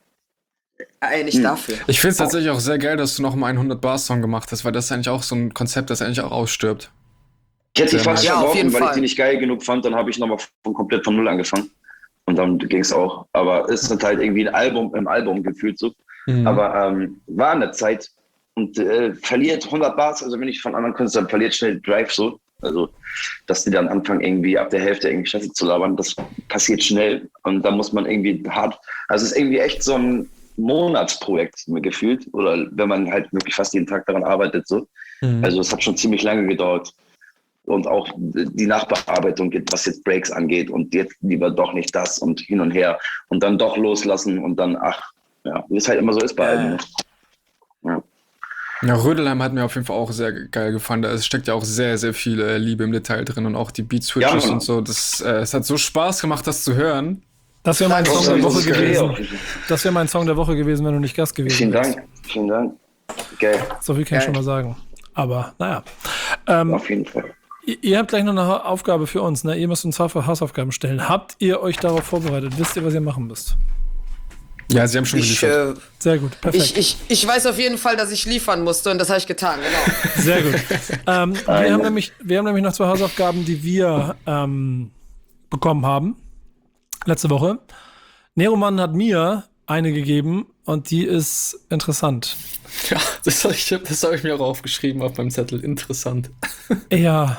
Ey, nicht hm. dafür. Ich finde es tatsächlich auch sehr geil, dass du noch mal einen hundert-Bar-Song gemacht hast, weil das ist eigentlich auch so ein Konzept, das eigentlich auch ausstirbt. Ich hätte die fast ja, verworfen, weil Fall. ich die nicht geil genug fand, dann habe ich nochmal von komplett von Null angefangen. Und dann ging es auch. Aber es ist halt irgendwie ein Album im Album gefühlt so. Mhm. Aber ähm, war eine Zeit und äh, verliert hundert Bars, also wenn ich von anderen Künstlern verliert schnell Drive so. Also, dass die dann anfangen, irgendwie ab der Hälfte irgendwie Scheiße zu labern, das passiert schnell. Und da muss man irgendwie hart, also es ist irgendwie echt so ein Monatsprojekt mir gefühlt. Oder wenn man halt wirklich fast jeden Tag daran arbeitet, so. Mhm. Also es hat schon ziemlich lange gedauert. Und auch die Nachbearbeitung, was jetzt Breaks angeht und jetzt lieber doch nicht das und hin und her und dann doch loslassen und dann, ach, ja, wie es halt immer so ist bei allen. Ja. Ja, Rödelheim hat mir auf jeden Fall auch sehr geil gefallen. Da steckt ja auch sehr, sehr viel äh, Liebe im Detail drin und auch die Beat-Switches ja, und so. Das, äh, es hat so Spaß gemacht, das zu hören. Das wäre mein Song der Woche gewesen. Das wäre mein Song der Woche gewesen, wenn du nicht Gast gewesen wärst. Vielen Dank, vielen Dank. Geil. So viel kann ich schon mal sagen. Aber, naja. Ähm, auf jeden Fall. Ihr, ihr habt gleich noch eine Aufgabe für uns, ne? Ihr müsst uns Hausaufgaben stellen. Habt ihr euch darauf vorbereitet? Wisst ihr, was ihr machen müsst? Ja, sie haben schon ich, äh, Sehr gut, perfekt. Ich, ich, ich weiß auf jeden Fall, dass ich liefern musste und das habe ich getan, genau. Sehr gut. ähm, wir, haben nämlich, wir haben nämlich noch zwei Hausaufgaben, die wir ähm, bekommen haben. Letzte Woche. Neroman hat mir eine gegeben und die ist interessant. Ja, das habe ich, das hab ich mir auch aufgeschrieben auf meinem Zettel. Interessant. Ja.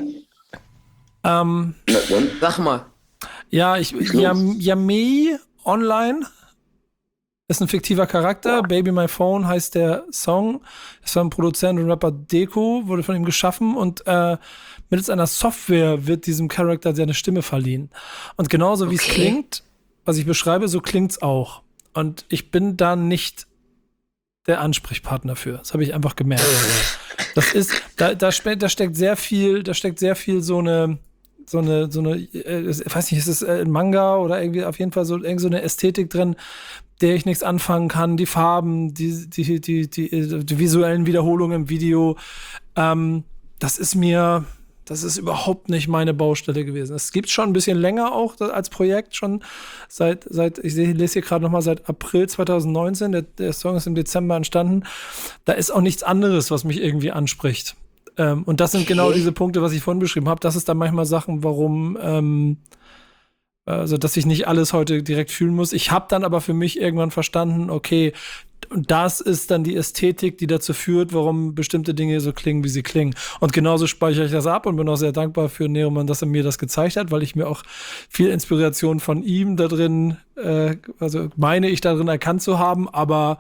ähm, Sag mal. Ja, ich, Yam, Yamee Online ist ein fiktiver Charakter. Baby My Phone heißt der Song. Ist von Produzent und Rapper Deko, wurde von ihm geschaffen und äh, mittels einer Software wird diesem Charakter seine Stimme verliehen. Und genauso wie es okay. klingt, was ich beschreibe, so klingt's auch. Und ich bin da nicht der Ansprechpartner für. Das habe ich einfach gemerkt. Das ist, da, da, da steckt sehr viel, da steckt sehr viel so eine so eine, so eine, äh, ich weiß nicht, ist es ein Manga oder irgendwie auf jeden Fall so, irgendwie so eine Ästhetik drin, der ich nichts anfangen kann, die Farben, die, die, die, die, die visuellen Wiederholungen im Video, ähm, das ist mir, das ist überhaupt nicht meine Baustelle gewesen. Es gibt schon ein bisschen länger auch als Projekt, schon seit, seit ich lese hier gerade nochmal, seit April zwanzig neunzehn, der, der Song ist im Dezember entstanden, da ist auch nichts anderes, was mich irgendwie anspricht. Ähm, und das sind okay. genau diese Punkte, was ich vorhin beschrieben habe. Das ist dann manchmal Sachen, warum, ähm, also dass ich nicht alles heute direkt fühlen muss. Ich habe dann aber für mich irgendwann verstanden, okay, das ist dann die Ästhetik, die dazu führt, warum bestimmte Dinge so klingen, wie sie klingen. Und genauso speichere ich das ab und bin auch sehr dankbar für Neroman, dass er mir das gezeigt hat, weil ich mir auch viel Inspiration von ihm da drin, äh, also meine ich darin erkannt zu haben, aber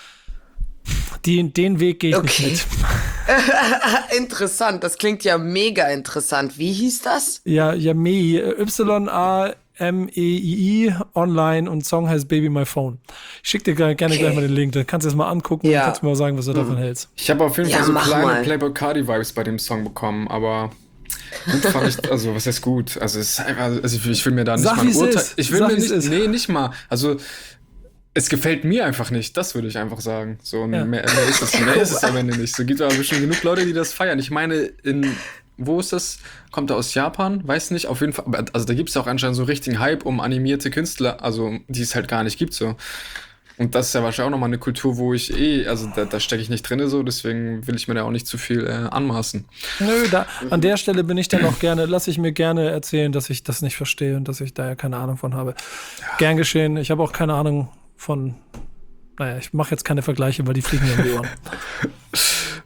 die, den Weg gehe ich okay. nicht mit. Interessant, das klingt ja mega interessant. Wie hieß das? Ja, Yamee, Y A M E I I, online und Song heißt Baby My Phone. Ich schicke dir gerne okay. gleich mal den Link, dann kannst du es mal angucken ja. und kannst mir mal sagen, was du mhm. davon hältst. Ich habe auf jeden Fall ja, so kleine Playboy Cardi-Vibes bei dem Song bekommen, aber gut fand ich, also was heißt gut? Also, es ist einfach, also ich, ich will mir da nicht Sag, mal ein Urteil. Ist. Ich will Sag, mir nicht, ist. nee, nicht mal. Also es gefällt mir einfach nicht, das würde ich einfach sagen. So, ja. mehr, mehr ist es, mehr ist es am Ende nicht. So gibt es aber bestimmt genug Leute, die das feiern. Ich meine, in, wo ist das? Kommt er aus Japan? Weiß nicht, auf jeden Fall. Also da gibt es ja auch anscheinend so richtigen Hype um animierte Künstler, also die es halt gar nicht gibt so. Und das ist ja wahrscheinlich auch nochmal eine Kultur, wo ich eh, also da, da stecke ich nicht drin so, deswegen will ich mir da auch nicht zu viel äh, anmaßen. Nö, da, an der Stelle bin ich dann auch gerne, lasse ich mir gerne erzählen, dass ich das nicht verstehe und dass ich da ja keine Ahnung von habe. Ja. Gern geschehen, ich habe auch keine Ahnung von, naja, ich mache jetzt keine Vergleiche, weil die fliegen mir um die Ohren.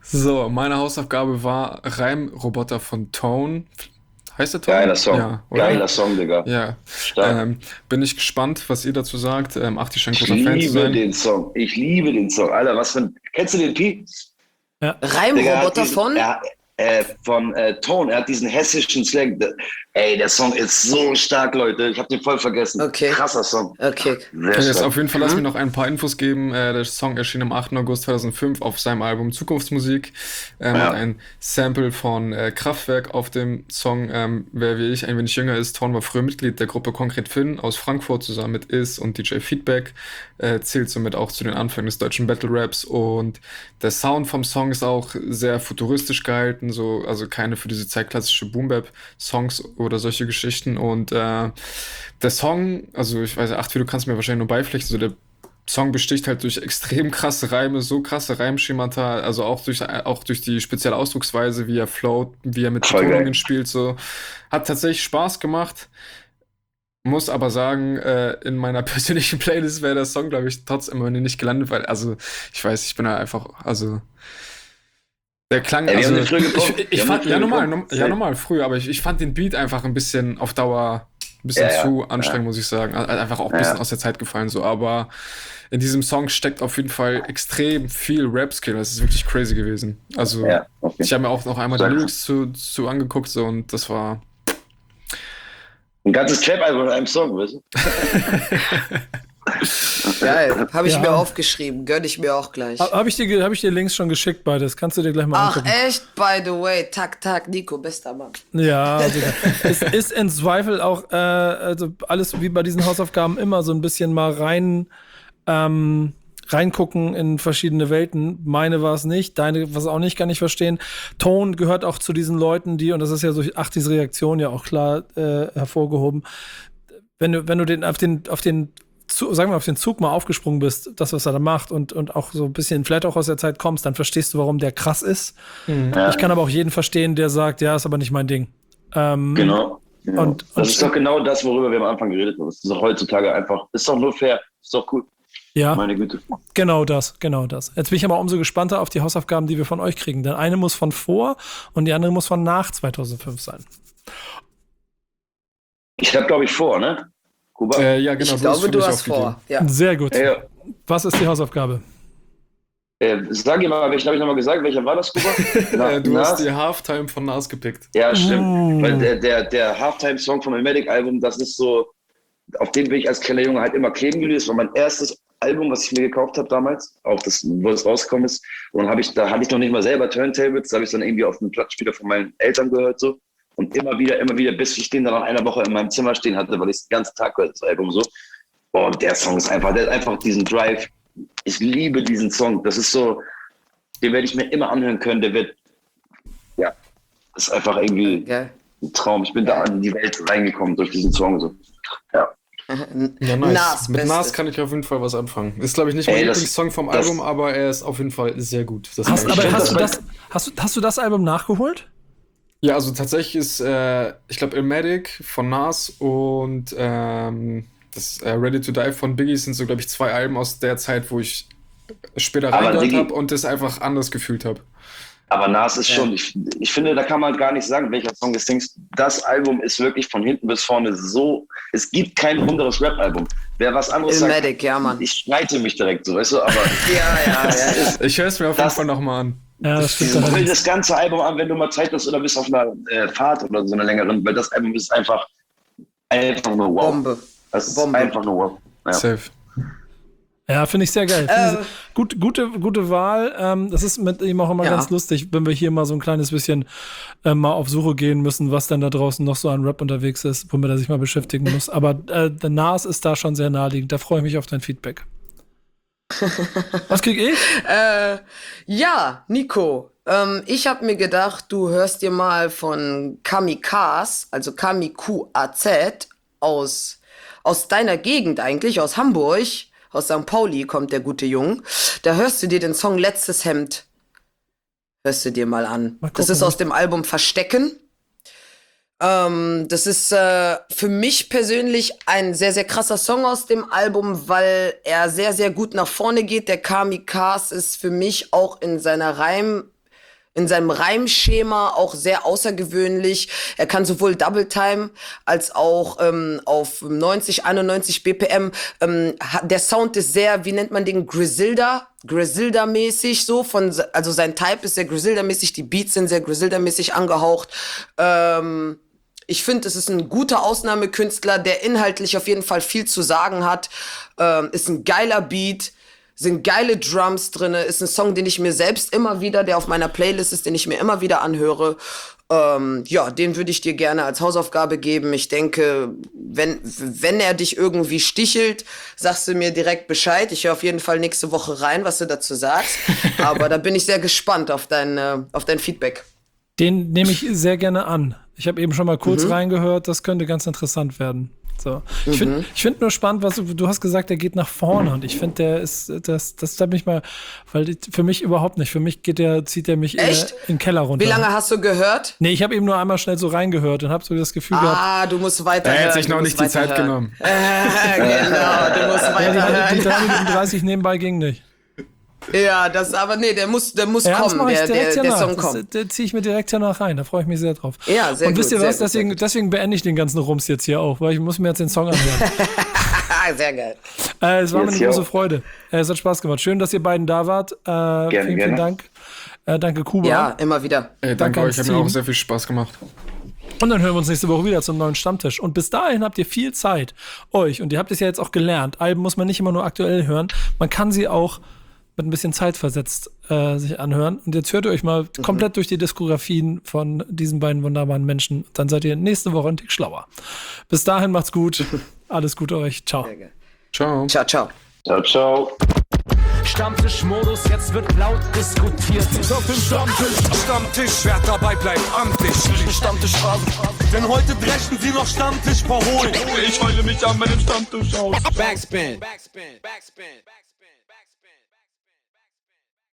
So, meine Hausaufgabe war Reimroboter von Tone. Heißt der Tone? Geiler Song. Ja, oder? Geiler Song, Digga. Ja. Stark. Ähm, bin ich gespannt, was ihr dazu sagt. Ähm, Achti scheint Ich großer Fan zu liebe sein. den Song. Ich liebe den Song. Alter, was für ein. Kennst du den Pi? Digga, er hat Reimroboter diesen- von? Er, äh, von äh, Tone. Er hat diesen hessischen Slang. Der- Ey, der Song ist so stark, Leute. Ich hab den voll vergessen. Okay. Krasser Song. Okay. Sehr Okay, jetzt stark. auf jeden Fall lass mir noch ein paar Infos geben. Äh, der Song erschien am achten August zweitausendfünf auf seinem Album Zukunftsmusik. Ähm, Ja. Hat ein Sample von äh, Kraftwerk auf dem Song. Ähm, wer wie ich ein wenig jünger ist, Torn war früher Mitglied der Gruppe Konkret Finn aus Frankfurt zusammen mit Is und D J Feedback. Äh, zählt somit auch zu den Anfängen des deutschen Battle Raps. Und der Sound vom Song ist auch sehr futuristisch gehalten. So, also keine für diese Zeit klassische Boom-Bap-Songs oder solche Geschichten. Und äh, der Song, also ich weiß, Achti, du kannst mir wahrscheinlich nur beipflichten, so der Song besticht halt durch extrem krasse Reime, so krasse Reimschemata, also auch durch, auch durch die spezielle Ausdrucksweise, wie er float, wie er mit Voll geil. Betonungen spielt, so. Hat tatsächlich Spaß gemacht. Muss aber sagen, äh, in meiner persönlichen Playlist wäre der Song, glaube ich, trotzdem immer nicht gelandet, weil, also, ich weiß, ich bin da einfach, also, der Klang, Ey, wir also, haben den früher gepumpt. ich, Wir ich haben fand, den ja, früher normal, gepumpt. norm, ja, normal, früher, aber ich, ich fand den Beat einfach ein bisschen auf Dauer ein bisschen Ja, ja, zu ja. anstrengend, muss ich sagen. Also einfach auch ein Ja. bisschen aus der Zeit gefallen, so, aber in diesem Song steckt auf jeden Fall extrem viel Rap-Skill. Das ist wirklich crazy gewesen. Also, Ja, okay. ich habe mir auch noch einmal die Stark. Lyrics zu, zu angeguckt, so, und das war. Ein ganzes Trap-Album in einem Song, weißt du? Geil. Habe ich Ja. mir aufgeschrieben. Gönn ich mir auch gleich. Habe ich, dir- hab ich dir Links schon geschickt, beides. Kannst du dir gleich mal Ach, angucken. echt? By the way. Tak, tak. Nico, bester Mann. Ja, also es ist in Zweifel auch äh, also alles wie bei diesen Hausaufgaben immer so ein bisschen mal rein ähm, reingucken in verschiedene Welten. Meine war es nicht, deine was auch nicht, kann ich verstehen. Tone gehört auch zu diesen Leuten, die, und das ist ja durch Achtis Reaktion ja auch klar äh, hervorgehoben, wenn du, wenn du den auf den, auf den Zu, sagen wir, auf den Zug mal aufgesprungen bist, das, was er da macht, und, und auch so ein bisschen vielleicht auch aus der Zeit kommst, dann verstehst du, warum der krass ist. Ja. Ich kann aber auch jeden verstehen, der sagt, ja, ist aber nicht mein Ding. Ähm, Genau. genau. Und- das und- ist doch genau das, worüber wir am Anfang geredet haben. Das ist doch heutzutage einfach, ist doch nur fair, ist doch cool. Ja, Meine Güte. genau das, genau das. Jetzt bin ich aber umso gespannter auf die Hausaufgaben, die wir von euch kriegen. Denn eine muss von vor und die andere muss von nach zweitausendfünf sein. Ich hab, glaube ich, vor, ne? Kuba? Äh, ja, genau. Ich glaube, für du mich hast aufgegeben. vor. Ja. Sehr gut. Ey, ja. Was ist die Hausaufgabe? Äh, sag dir mal, welchen habe ich nochmal gesagt? Welcher war das, Kuba? Na, Äh, du Nas? hast die Halftime von Nas gepickt. Ja, stimmt. Mm. Weil der, der, der Halftime-Song vom Elmatic-Album, das ist so, auf den bin ich als kleiner Junge halt immer kleben geblieben. Das war mein erstes Album, was ich mir gekauft habe damals, auch das, wo es rausgekommen ist. Und dann hab ich, da hatte ich noch nicht mal selber Turntables, da habe ich dann irgendwie auf dem Plattenspieler von meinen Eltern gehört so. Und immer wieder, immer wieder, bis ich den dann nach einer Woche in meinem Zimmer stehen hatte, weil ich den ganzen Tag gehört, das Album so. Und der Song ist einfach, der hat einfach diesen Drive. Ich liebe diesen Song. Das ist so, den werde ich mir immer anhören können. Der wird, ja, das ist einfach irgendwie Geil. ein Traum. Ich bin da in die Welt reingekommen durch diesen Song. So. Ja. Ja, nice. Nas, Mit Beste. Nas kann ich auf jeden Fall was anfangen. Ist, glaube ich, nicht mein Ey, das- Lieblingssong vom das- Album, aber er ist auf jeden Fall sehr gut. Das Hast, kann ich aber schon hast du, das- das, hast, du, hast du das Album nachgeholt? Ja, also tatsächlich ist, äh, ich glaube, Illmatic von Nas und ähm, das äh, Ready to Die von Biggie sind so, glaube ich, zwei Alben aus der Zeit, wo ich später Aber reingehört Diggi- habe und das einfach anders gefühlt habe. Aber Nas ist Ja. schon, ich, ich finde, da kann man gar nicht sagen, welcher Song des Dings. Das Album ist wirklich von hinten bis vorne so, es gibt kein anderes Rap-Album. Wer was anderes sagt, Illmatic, ja, Mann. ich streite mich direkt so, weißt du, aber Ja, ja, ja. Ich höre es mir auf jeden Das- Fall nochmal an. Ja, das stimmt. hol allerdings. das ganze Album an, wenn du mal Zeit hast oder bist auf einer äh, Fahrt oder so einer längeren, weil das Album ist einfach, einfach nur wow. Bombe. Das ist Bombe. einfach nur wow. Ja. Safe. Ja, finde ich sehr geil. Finde Äh, ich- gut, gute, gute Wahl. Ähm, das ist mit ihm auch immer Ja. ganz lustig, wenn wir hier mal so ein kleines bisschen äh, mal auf Suche gehen müssen, was denn da draußen noch so an Rap unterwegs ist, womit er sich mal beschäftigen muss. Aber äh, der Nas ist da schon sehr naheliegend. Da freue ich mich auf dein Feedback. Was krieg ich? Äh, ja, Nico, ähm, ich habe mir gedacht, du hörst dir mal von Kamikaz, also Kamikaz aus, aus deiner Gegend eigentlich, aus Hamburg, aus Sankt Pauli kommt der gute Jung. Da hörst du dir den Song Letztes Hemd, hörst du dir mal an. Mal das gucken, ist aus dem Album Verstecken. Ähm, das ist äh, für mich persönlich ein sehr, sehr krasser Song aus dem Album, weil er sehr, sehr gut nach vorne geht. Der Kamikaz ist für mich auch in seiner Reim, in seinem Reimschema auch sehr außergewöhnlich. Er kann sowohl Double Time als auch ähm, auf neunzig, einundneunzig B P M. Ähm, der Sound ist sehr, wie nennt man den, Griselda? Griselda-mäßig so. Von, also sein Type ist sehr Griselda-mäßig, die Beats sind sehr Griselda-mäßig angehaucht. Ähm, ich finde, es ist ein guter Ausnahmekünstler, der inhaltlich auf jeden Fall viel zu sagen hat. Ähm, ist ein geiler Beat. Sind geile Drums drinne, ist ein Song, den ich mir selbst immer wieder, der auf meiner Playlist ist, den ich mir immer wieder anhöre. Ähm, ja, den würde ich dir gerne als Hausaufgabe geben. Ich denke, wenn, wenn er dich irgendwie stichelt, sagst du mir direkt Bescheid. Ich höre auf jeden Fall nächste Woche rein, was du dazu sagst. Aber da bin ich sehr gespannt auf dein, äh, auf dein Feedback. Den nehme ich sehr gerne an. Ich habe eben schon mal kurz Mhm. reingehört, das könnte ganz interessant werden. So. Ich finde ich find nur spannend, was du, du hast gesagt, der geht nach vorne und ich finde, der ist, das, das da bin ich mal, weil die, für mich überhaupt nicht. Für mich geht der, zieht der mich in, Echt? in den Keller runter. Wie lange hast du gehört? Nee, ich habe eben nur einmal schnell so reingehört und habe so das Gefühl gehabt, Ah, du musst weiter Er hören. hat sich du noch musst nicht die Zeit weiterhören. genommen. Äh, genau, du musst ja, die, weiter die drei hören. Minuten dreißig nebenbei ging nicht. Ja, das aber nee, der muss, der muss Ja, das kommen, mache ich der, direkt der, der danach. Song Das, kommt. der ziehe ich mir direkt danach rein. Da freue ich mich sehr drauf. Ja, sehr Und wisst gut, ihr was? sehr gut, sehr Deswegen, gut. deswegen beende ich den ganzen Rums jetzt hier auch, weil ich muss mir jetzt den Song anhören. Sehr geil. äh, es war mir Jetzt eine hier große auch. Freude. Äh, es hat Spaß gemacht. Schön, dass ihr beiden da wart. Äh, vielen, gerne. vielen Dank. Äh, danke, Kuba. Ja, immer wieder. Ey, Danke danke ans euch, hat mir Team. auch sehr viel Spaß gemacht. Und dann hören wir uns nächste Woche wieder zum neuen Stammtisch. Und bis dahin habt ihr viel Zeit, euch, und ihr habt es ja jetzt auch gelernt, Alben muss man nicht immer nur aktuell hören, man kann sie auch mit ein bisschen Zeit versetzt äh, sich anhören. Und jetzt hört ihr euch mal Mhm. komplett durch die Diskografien von diesen beiden wunderbaren Menschen. Dann seid ihr nächste Woche ein Tick schlauer. Bis dahin macht's gut. Alles Gute euch. Ciao. Sehr geil. Ciao. Ciao, ciao. Ciao, ciao. Stammtischmodus, jetzt wird laut diskutiert. Auf dem Stammtisch, Stammtisch, wer dabei bleibt, amtlich. Stammtisch Phase. Denn heute brechen sie noch Stammtisch verholen. Ich heule mich an meinem Stammtisch aus. Backspin. Backspin. Backspin. Backspin. Backspin.